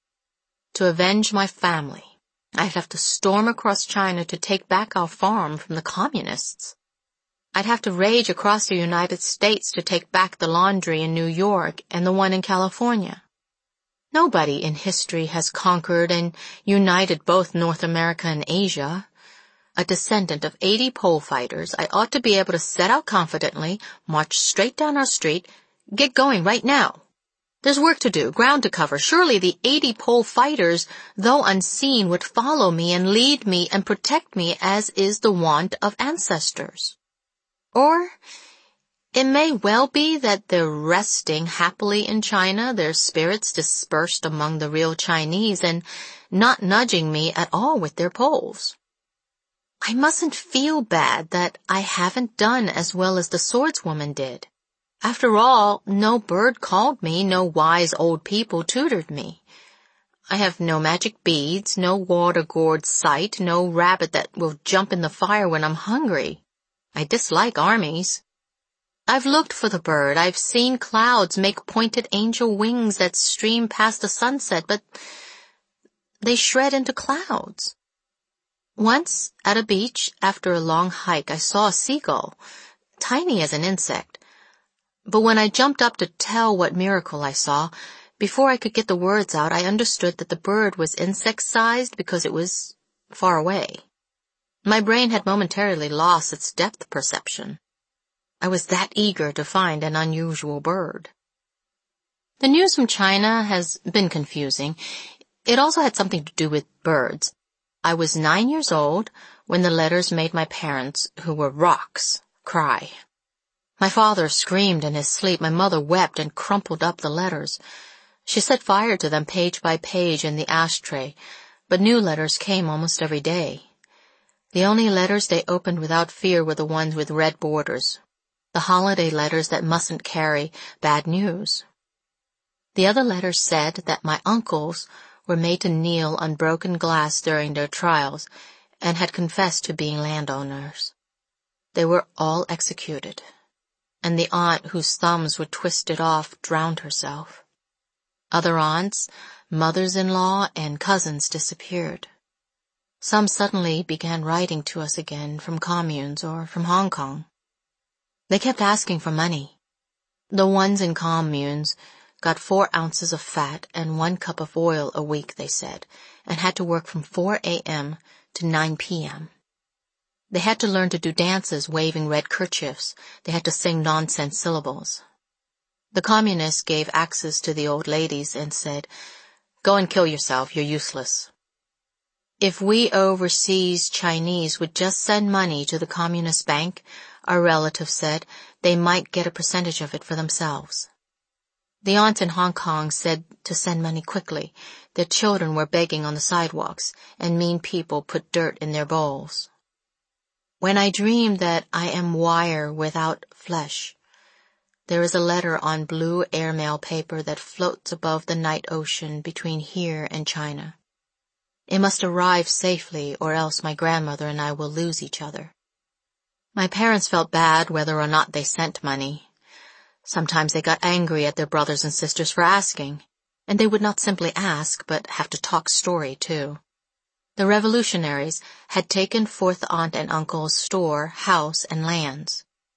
To avenge my family, I'd have to storm across China to take back our farm from the communists. I'd have to rage across the United States to take back the laundry in New York and the one in California. Nobody in history has conquered and united both North America and Asia. A descendant of eighty pole fighters, I ought to be able to set out confidently, march straight down our street, get going right now. There's work to do, ground to cover. Surely the eighty pole fighters, though unseen, would follow me and lead me and protect me as is the wont of ancestors. Or it may well be that they're resting happily in China, their spirits dispersed among the real Chinese and not nudging me at all with their poles. I mustn't feel bad that I haven't done as well as the swordswoman did. After all, no bird called me, no wise old people tutored me. I have no magic beads, no water-gourd sight, no rabbit that will jump in the fire when I'm hungry. I dislike armies. I've looked for the bird, I've seen clouds make pointed angel wings that stream past the sunset, but they shred into clouds. Once, at a beach, after a long hike, I saw a seagull, tiny as an insect. But when I jumped up to tell what miracle I saw, before I could get the words out, I understood that the bird was insect-sized because it was far away. My brain had momentarily lost its depth perception. I was that eager to find an unusual bird. The news from China has been confusing. It also had something to do with birds. I was nine years old when the letters made my parents, who were rocks, cry. My father screamed in his sleep. My mother wept and crumpled up the letters. She set fire to them page by page in the ashtray, but new letters came almost every day. The only letters they opened without fear were the ones with red borders, the holiday letters that mustn't carry bad news. The other letters said that my uncles were made to kneel on broken glass during their trials and had confessed to being landowners. They were all executed, and the aunt whose thumbs were twisted off drowned herself. Other aunts, mothers-in-law, and cousins disappeared. Some suddenly began writing to us again from communes or from Hong Kong. They kept asking for money. The ones in communes got four ounces of fat and one cup of oil a week, they said, and had to work from four a.m. to nine p.m. They had to learn to do dances waving red kerchiefs. They had to sing nonsense syllables. The communists gave axes to the old ladies and said, "Go and kill yourself, you're useless." If we overseas Chinese would just send money to the Communist Bank, our relatives said, they might get a percentage of it for themselves. The aunts in Hong Kong said to send money quickly. Their children were begging on the sidewalks, and mean people put dirt in their bowls. When I dream that I am wire without flesh, there is a letter on blue airmail paper that floats above the night ocean between here and China. It must arrive safely, or else my grandmother and I will lose each other. My parents felt bad whether or not they sent money. Sometimes they got angry at their brothers and sisters for asking, and they would not simply ask, but have to talk story too. The revolutionaries had taken fourth aunt and uncle's store, house, and lands.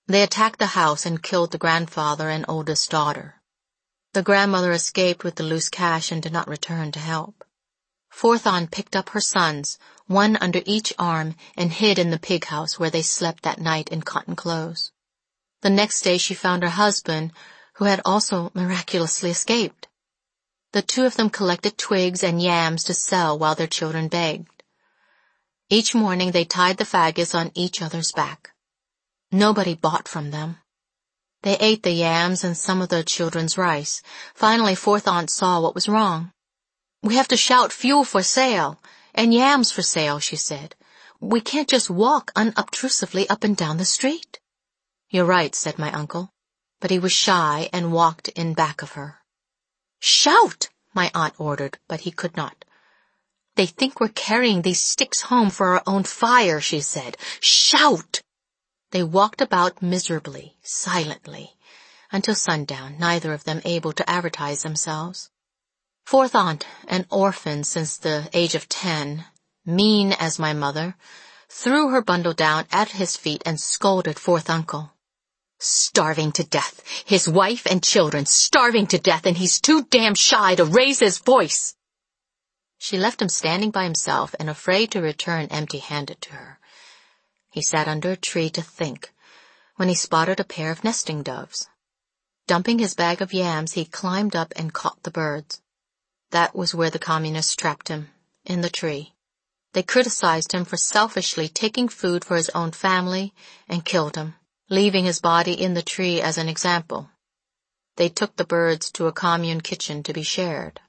They attacked the house and killed the grandfather and oldest daughter. The grandmother escaped with the loose cash and did not return to help. Forthon picked up her sons, one under each arm, and hid in the pig house where they slept that night in cotton clothes. The next day she found her husband, who had also miraculously escaped. The two of them collected twigs and yams to sell while their children begged. Each morning they tied the faggots on each other's back. Nobody bought from them. They ate the yams and some of the children's rice. Finally, fourth aunt saw what was wrong. "We have to shout fuel for sale and yams for sale," she said. "We can't just walk unobtrusively up and down the street." "You're right," said my uncle, but he was shy and walked in back of her. "Shout," my aunt ordered, but he could not. "They think we're carrying these sticks home for our own fire," she said. "Shout." They walked about miserably, silently, until sundown, neither of them able to advertise themselves. Fourth aunt, an orphan since the age of ten, mean as my mother, threw her bundle down at his feet and scolded fourth uncle. "Starving to death, his wife and children starving to death, and he's too damn shy to raise his voice." She left him standing by himself and afraid to return empty-handed to her. He sat under a tree to think, when he spotted a pair of nesting doves. Dumping his bag of yams, he climbed up and caught the birds. That was where the communists trapped him, in the tree. They criticized him for selfishly taking food for his own family and killed him, leaving his body in the tree as an example. They took the birds to a commune kitchen to be shared.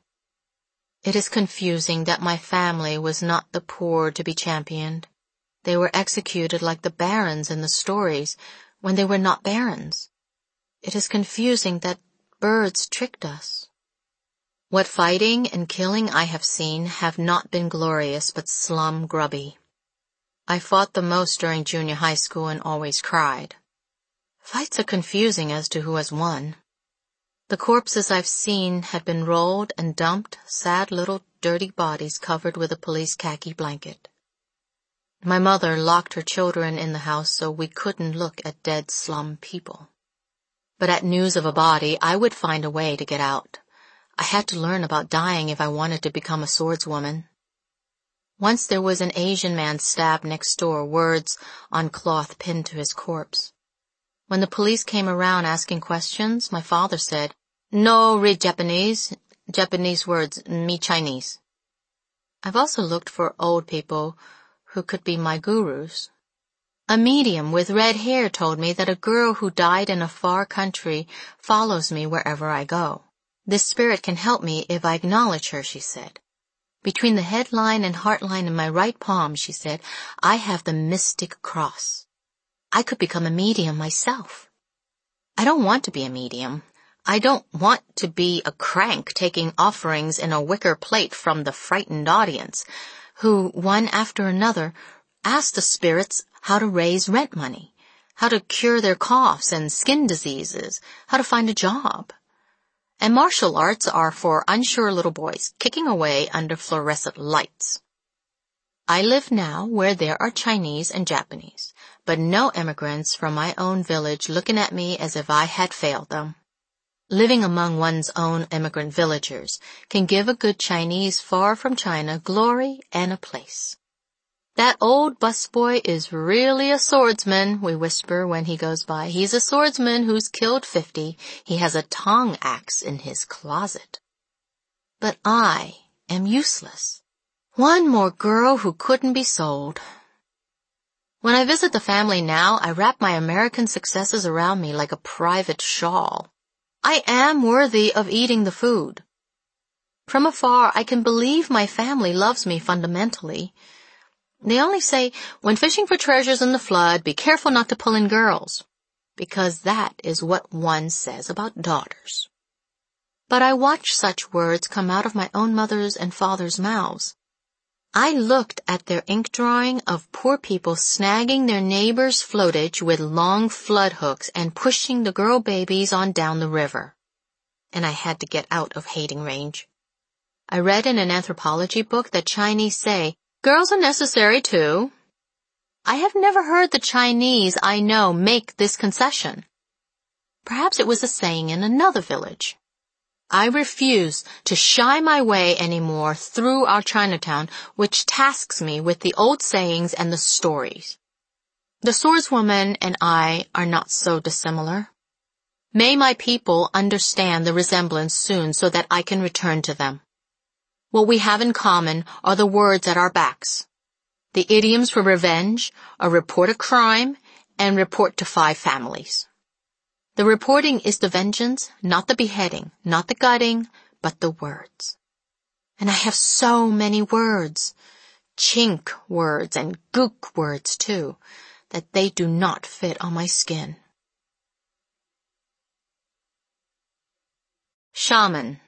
It is confusing that my family was not the poor to be championed. They were executed like the barons in the stories, when they were not barons. It is confusing that birds tricked us. What fighting and killing I have seen have not been glorious but slum grubby. I fought the most during junior high school and always cried. Fights are confusing as to who has won. The corpses I've seen had been rolled and dumped, sad little dirty bodies covered with a police khaki blanket. My mother locked her children in the house so we couldn't look at dead slum people. But at news of a body, I would find a way to get out. I had to learn about dying if I wanted to become a swordswoman. Once there was an Asian man stabbed next door, words on cloth pinned to his corpse. When the police came around asking questions, my father said, "No, read Japanese. Japanese words, me Chinese." I've also looked for old people who could be my gurus. A medium with red hair told me that a girl who died in a far country follows me wherever I go. This spirit can help me if I acknowledge her, she said. Between the headline and heartline in my right palm, she said, I have the mystic cross. I could become a medium myself. I don't want to be a medium. I don't want to be a crank taking offerings in a wicker plate from the frightened audience, who, one after another, ask the spirits how to raise rent money, how to cure their coughs and skin diseases, how to find a job. And martial arts are for unsure little boys kicking away under fluorescent lights. I live now where there are Chinese and Japanese, but no immigrants from my own village looking at me as if I had failed them. Living among one's own immigrant villagers can give a good Chinese far from China glory and a place. That old busboy is really a swordsman, we whisper when he goes by. He's a swordsman who's killed fifty. He has a tong axe in his closet. But I am useless. One more girl who couldn't be sold. When I visit the family now, I wrap my American successes around me like a private shawl. I am worthy of eating the food. From afar, I can believe my family loves me fundamentally. They only say, when fishing for treasures in the flood, be careful not to pull in girls, because that is what one says about daughters. But I watch such words come out of my own mother's and father's mouths. I looked at their ink drawing of poor people snagging their neighbor's floatage with long flood hooks and pushing the girl babies on down the river. And I had to get out of hating range. I read in an anthropology book that Chinese say, girls are necessary too. I have never heard the Chinese I know make this concession. Perhaps it was a saying in another village. I refuse to shy my way anymore through our Chinatown, which tasks me with the old sayings and the stories. The swordswoman and I are not so dissimilar. May my people understand the resemblance soon so that I can return to them. What we have in common are the words at our backs. The idioms for revenge are report a crime and report to five families. The reporting is the vengeance, not the beheading, not the gutting, but the words. And I have so many words, chink words and gook words too, that they do not fit on my skin. Shaman.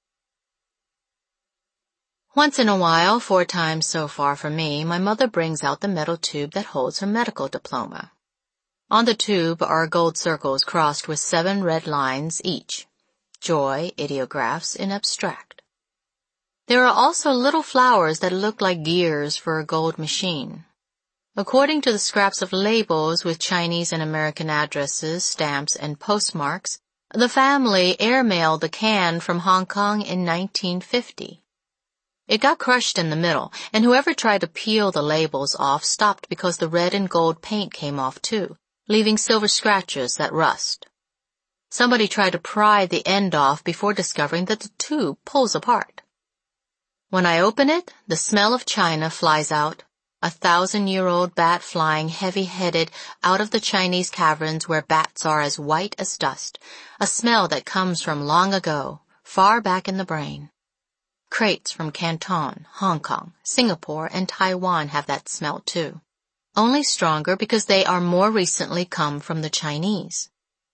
Once in a while, four times so far for me, my mother brings out the metal tube that holds her medical diploma. On the tube are gold circles crossed with seven red lines each. Joy, ideographs in abstract. There are also little flowers that look like gears for a gold machine. According to the scraps of labels with Chinese and American addresses, stamps, and postmarks, the family airmailed the can from Hong Kong in nineteen fifty. It got crushed in the middle, and whoever tried to peel the labels off stopped because the red and gold paint came off too, leaving silver scratches that rust. Somebody tried to pry the end off before discovering that the tube pulls apart. When I open it, the smell of China flies out, a thousand-year-old bat flying heavy-headed out of the Chinese caverns where bats are as white as dust, a smell that comes from long ago, far back in the brain. Crates from Canton, Hong Kong, Singapore, and Taiwan have that smell too. Only stronger because they are more recently come from the Chinese.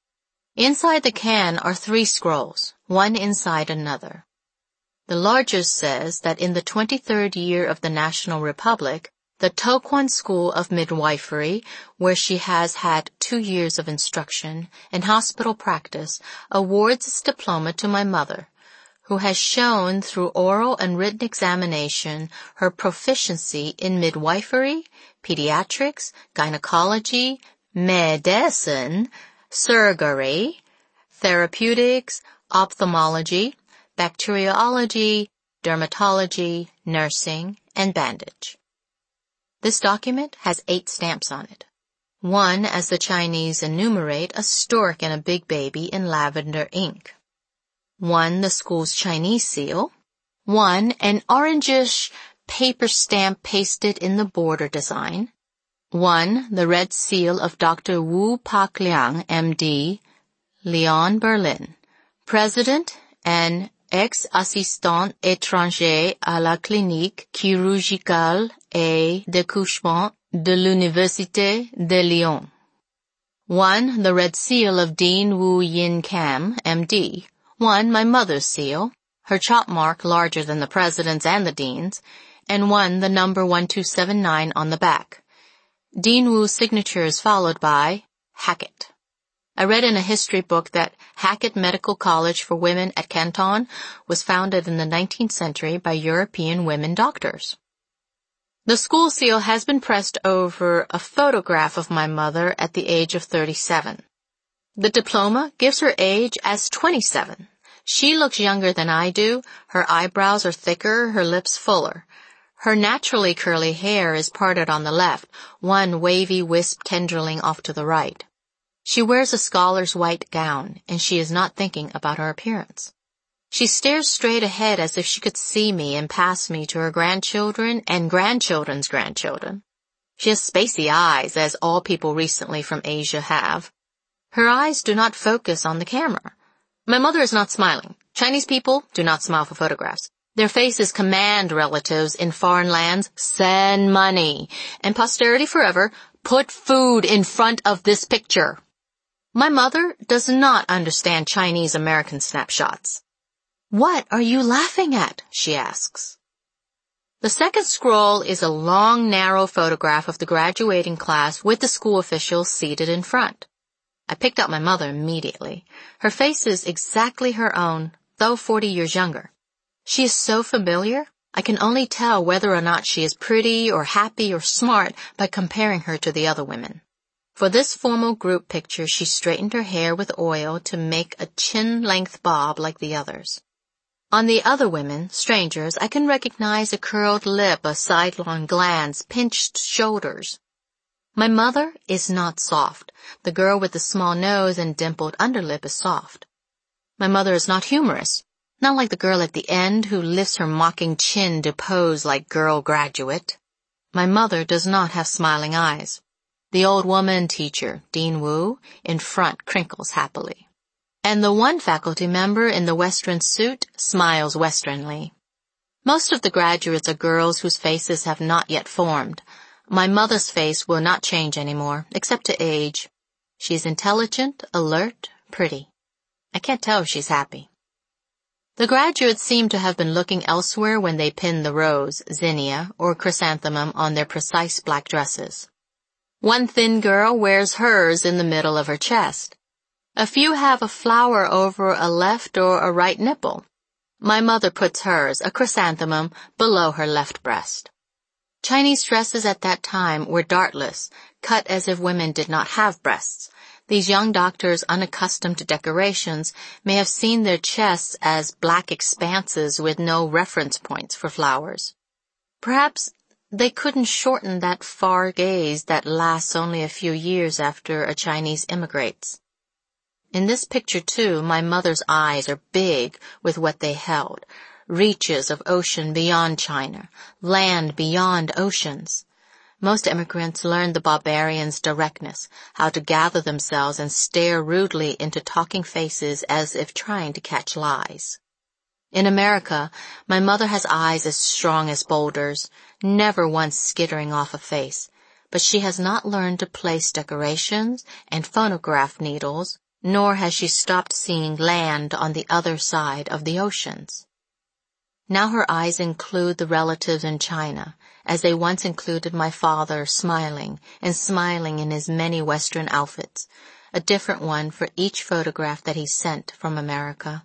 Inside the can are three scrolls, one inside another. The largest says that in the twenty-third year of the National Republic, the Toquan School of Midwifery, where she has had two years of instruction and hospital practice, awards its diploma to my mother, who has shown through oral and written examination her proficiency in midwifery, pediatrics, gynecology, medicine, surgery, therapeutics, ophthalmology, bacteriology, dermatology, nursing, and bandage. This document has eight stamps on it. One, as the Chinese enumerate, a stork and a big baby in lavender ink. One, the school's Chinese seal. One, an orangish paper stamp pasted in the border design. One, the red seal of Doctor Wu Pak Liang, M D, Lyon, Berlin, President and ex-assistant étranger à la clinique chirurgicale et d'accouchement de l'Université de Lyon. One, the red seal of Dean Wu Yin Kam, M D. One, my mother's seal, her chop mark larger than the president's and the dean's, and one, the number one two seven nine on the back. Dean Wu's signature is followed by Hackett. I read in a history book that Hackett Medical College for Women at Canton was founded in the nineteenth century by European women doctors. The school seal has been pressed over a photograph of my mother at the age of thirty-seven. The diploma gives her age as twenty-seven. She looks younger than I do. Her eyebrows are thicker, her lips fuller. Her naturally curly hair is parted on the left, one wavy wisp tendriling off to the right. She wears a scholar's white gown, and she is not thinking about her appearance. She stares straight ahead as if she could see me and pass me to her grandchildren and grandchildren's grandchildren. She has spacey eyes, as all people recently from Asia have. Her eyes do not focus on the camera. My mother is not smiling. Chinese people do not smile for photographs. Their faces command relatives in foreign lands, send money, and posterity forever, put food in front of this picture. My mother does not understand Chinese American snapshots. What are you laughing at? She asks. The second scroll is a long, narrow photograph of the graduating class with the school officials seated in front. I picked out my mother immediately. Her face is exactly her own, though forty years younger. She is so familiar, I can only tell whether or not she is pretty or happy or smart by comparing her to the other women. For this formal group picture, she straightened her hair with oil to make a chin-length bob like the others. On the other women, strangers, I can recognize a curled lip, a sidelong glance, pinched shoulders. My mother is not soft. The girl with the small nose and dimpled underlip is soft. My mother is not humorous, not like the girl at the end who lifts her mocking chin to pose like girl graduate. My mother does not have smiling eyes. The old woman teacher, Dean Wu, in front crinkles happily. And the one faculty member in the Western suit smiles Westernly. Most of the graduates are girls whose faces have not yet formed. My mother's face will not change anymore, except to age. She is intelligent, alert, pretty. I can't tell if she's happy. The graduates seem to have been looking elsewhere when they pinned the rose, zinnia, or chrysanthemum on their precise black dresses. One thin girl wears hers in the middle of her chest. A few have a flower over a left or a right nipple. My mother puts hers, a chrysanthemum, below her left breast. Chinese dresses at that time were dartless, cut as if women did not have breasts. These young doctors, unaccustomed to decorations, may have seen their chests as black expanses with no reference points for flowers. Perhaps they couldn't shorten that far gaze that lasts only a few years after a Chinese immigrates. In this picture, too, my mother's eyes are big with what they held, reaches of ocean beyond China, land beyond oceans. Most immigrants learned the barbarians' directness, how to gather themselves and stare rudely into talking faces as if trying to catch lies. In America, my mother has eyes as strong as boulders, never once skittering off a face, but she has not learned to place decorations and phonograph needles, nor has she stopped seeing land on the other side of the oceans. Now her eyes include the relatives in China, as they once included my father smiling and smiling in his many Western outfits, a different one for each photograph that he sent from America.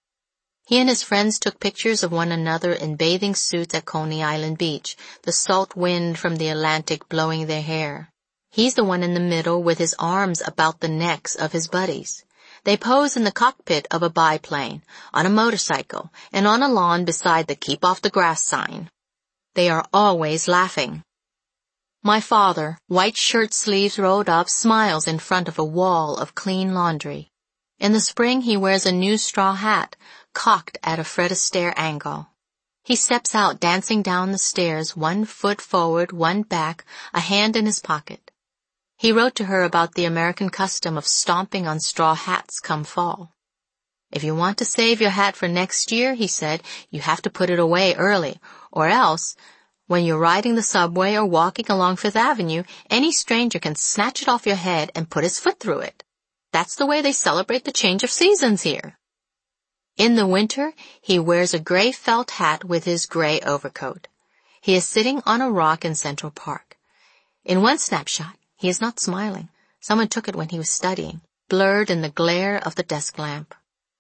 He and his friends took pictures of one another in bathing suits at Coney Island Beach, the salt wind from the Atlantic blowing their hair. He's the one in the middle with his arms about the necks of his buddies. They pose in the cockpit of a biplane, on a motorcycle, and on a lawn beside the Keep Off the Grass sign. They are always laughing. My father, white shirt sleeves rolled up, smiles in front of a wall of clean laundry. In the spring he wears a new straw hat, cocked at a Fred Astaire angle. He steps out dancing down the stairs, one foot forward, one back, a hand in his pocket. He wrote to her about the American custom of stomping on straw hats come fall. If you want to save your hat for next year, he said, you have to put it away early, or else, when you're riding the subway or walking along Fifth Avenue, any stranger can snatch it off your head and put his foot through it. That's the way they celebrate the change of seasons here. In the winter, he wears a gray felt hat with his gray overcoat. He is sitting on a rock in Central Park. In one snapshot, he is not smiling. Someone took it when he was studying, blurred in the glare of the desk lamp.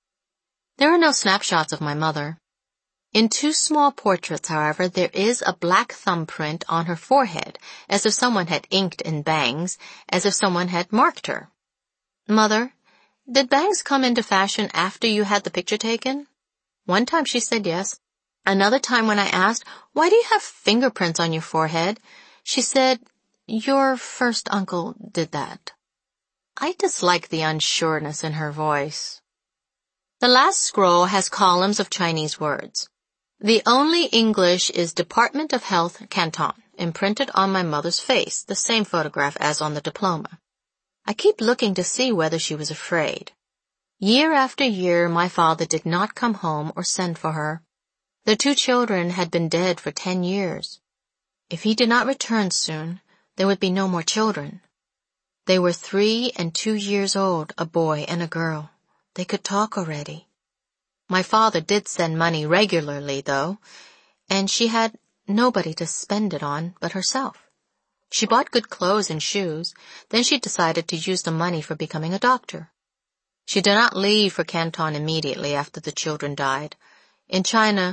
There are no snapshots of my mother. In two small portraits, however, there is a black thumbprint on her forehead, as if someone had inked in bangs, as if someone had marked her. Mother, did bangs come into fashion after you had the picture taken? One time she said yes. Another time when I asked, why do you have fingerprints on your forehead? She said, your first uncle did that. I dislike the unsureness in her voice. The last scroll has columns of Chinese words. The only English is Department of Health, Canton, imprinted on my mother's face, the same photograph as on the diploma. I keep looking to see whether she was afraid. Year after year, my father did not come home or send for her. The two children had been dead for ten years. If he did not return soon, there would be no more children. They were three and two years old, a boy and a girl. They could talk already. My father did send money regularly, though, and she had nobody to spend it on but herself. She bought good clothes and shoes, then she decided to use the money for becoming a doctor. She did not leave for Canton immediately after the children died. In China,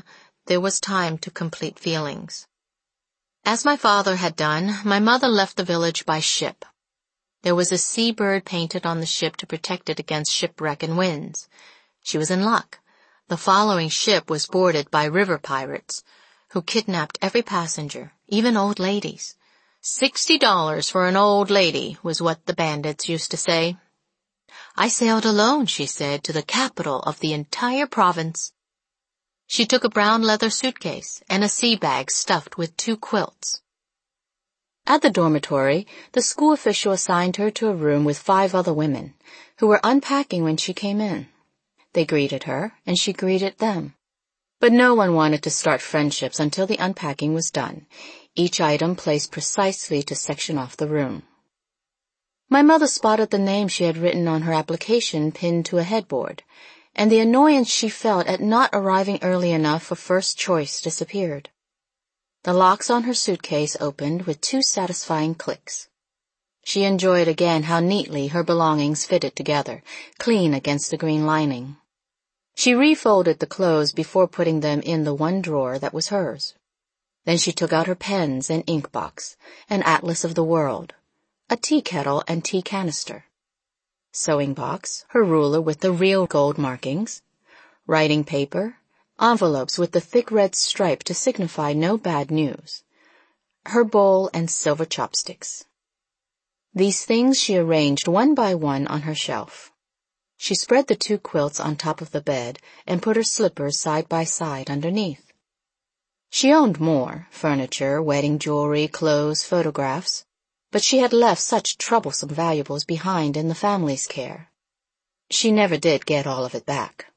there was time to complete feelings. As my father had done, my mother left the village by ship. There was a seabird painted on the ship to protect it against shipwreck and winds. She was in luck. The following ship was boarded by river pirates, who kidnapped every passenger, even old ladies. Sixty dollars for an old lady was what the bandits used to say. I sailed alone, she said, to the capital of the entire province. She took a brown leather suitcase and a sea bag stuffed with two quilts. At the dormitory, the school official assigned her to a room with five other women, who were unpacking when she came in. They greeted her, and she greeted them. But no one wanted to start friendships until the unpacking was done, each item placed precisely to section off the room. My mother spotted the name she had written on her application pinned to a headboard, and the annoyance she felt at not arriving early enough for first choice disappeared. The locks on her suitcase opened with two satisfying clicks. She enjoyed again how neatly her belongings fitted together, clean against the green lining. She refolded the clothes before putting them in the one drawer that was hers. Then she took out her pens and ink box, an atlas of the world, a tea kettle and tea canister, sewing box, her ruler with the real gold markings, writing paper, envelopes with the thick red stripe to signify no bad news, her bowl and silver chopsticks. These things she arranged one by one on her shelf. She spread the two quilts on top of the bed and put her slippers side by side underneath. She owned more, furniture, wedding jewelry, clothes, photographs, but she had left such troublesome valuables behind in the family's care. She never did get all of it back.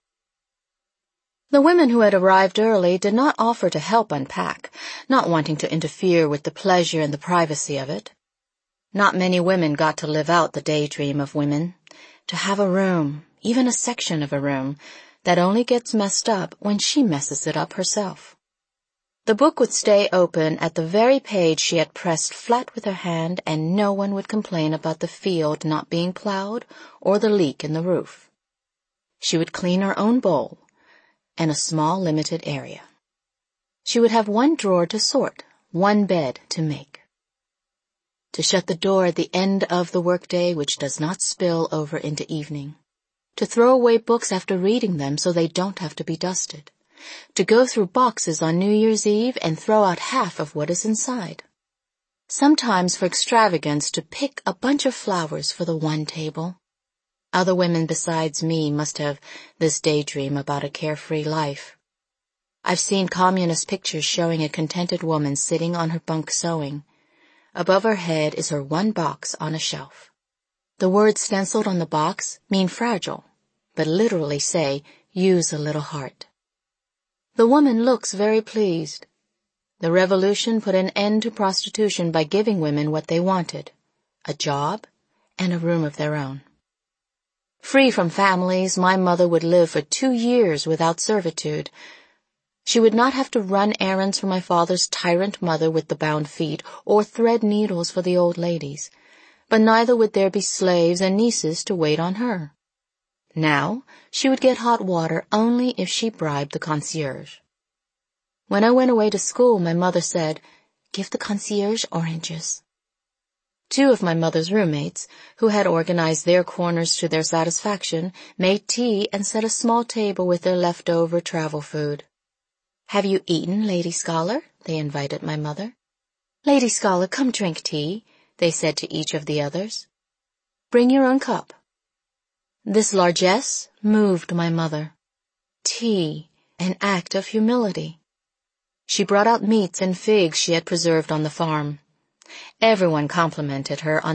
The women who had arrived early did not offer to help unpack, not wanting to interfere with the pleasure and the privacy of it. Not many women got to live out the daydream of women, to have a room, even a section of a room, that only gets messed up when she messes it up herself. The book would stay open at the very page she had pressed flat with her hand, and no one would complain about the field not being plowed or the leak in the roof. She would clean her own bowl and a small limited area. She would have one drawer to sort, one bed to make. To shut the door at the end of the workday which does not spill over into evening. To throw away books after reading them so they don't have to be dusted. To go through boxes on New Year's Eve and throw out half of what is inside. Sometimes for extravagance to pick a bunch of flowers for the one table. Other women besides me must have this daydream about a carefree life. I've seen communist pictures showing a contented woman sitting on her bunk sewing. Above her head is her one box on a shelf. The words stenciled on the box mean fragile, but literally say, use a little heart. The woman looks very pleased. The revolution put an end to prostitution by giving women what they wanted, a job and a room of their own. Free from families, my mother would live for two years without servitude. She would not have to run errands for my father's tyrant mother with the bound feet, or thread needles for the old ladies, but neither would there be slaves and nieces to wait on her. Now she would get hot water only if she bribed the concierge. When I went away to school, my mother said, "Give the concierge oranges." Two of my mother's roommates, who had organized their corners to their satisfaction, made tea and set a small table with their leftover travel food. "Have you eaten, Lady Scholar?" they invited my mother. "Lady Scholar, come drink tea," they said to each of the others. "Bring your own cup." This largesse moved my mother. Tea, an act of humility. She brought out meats and figs she had preserved on the farm. Everyone complimented her on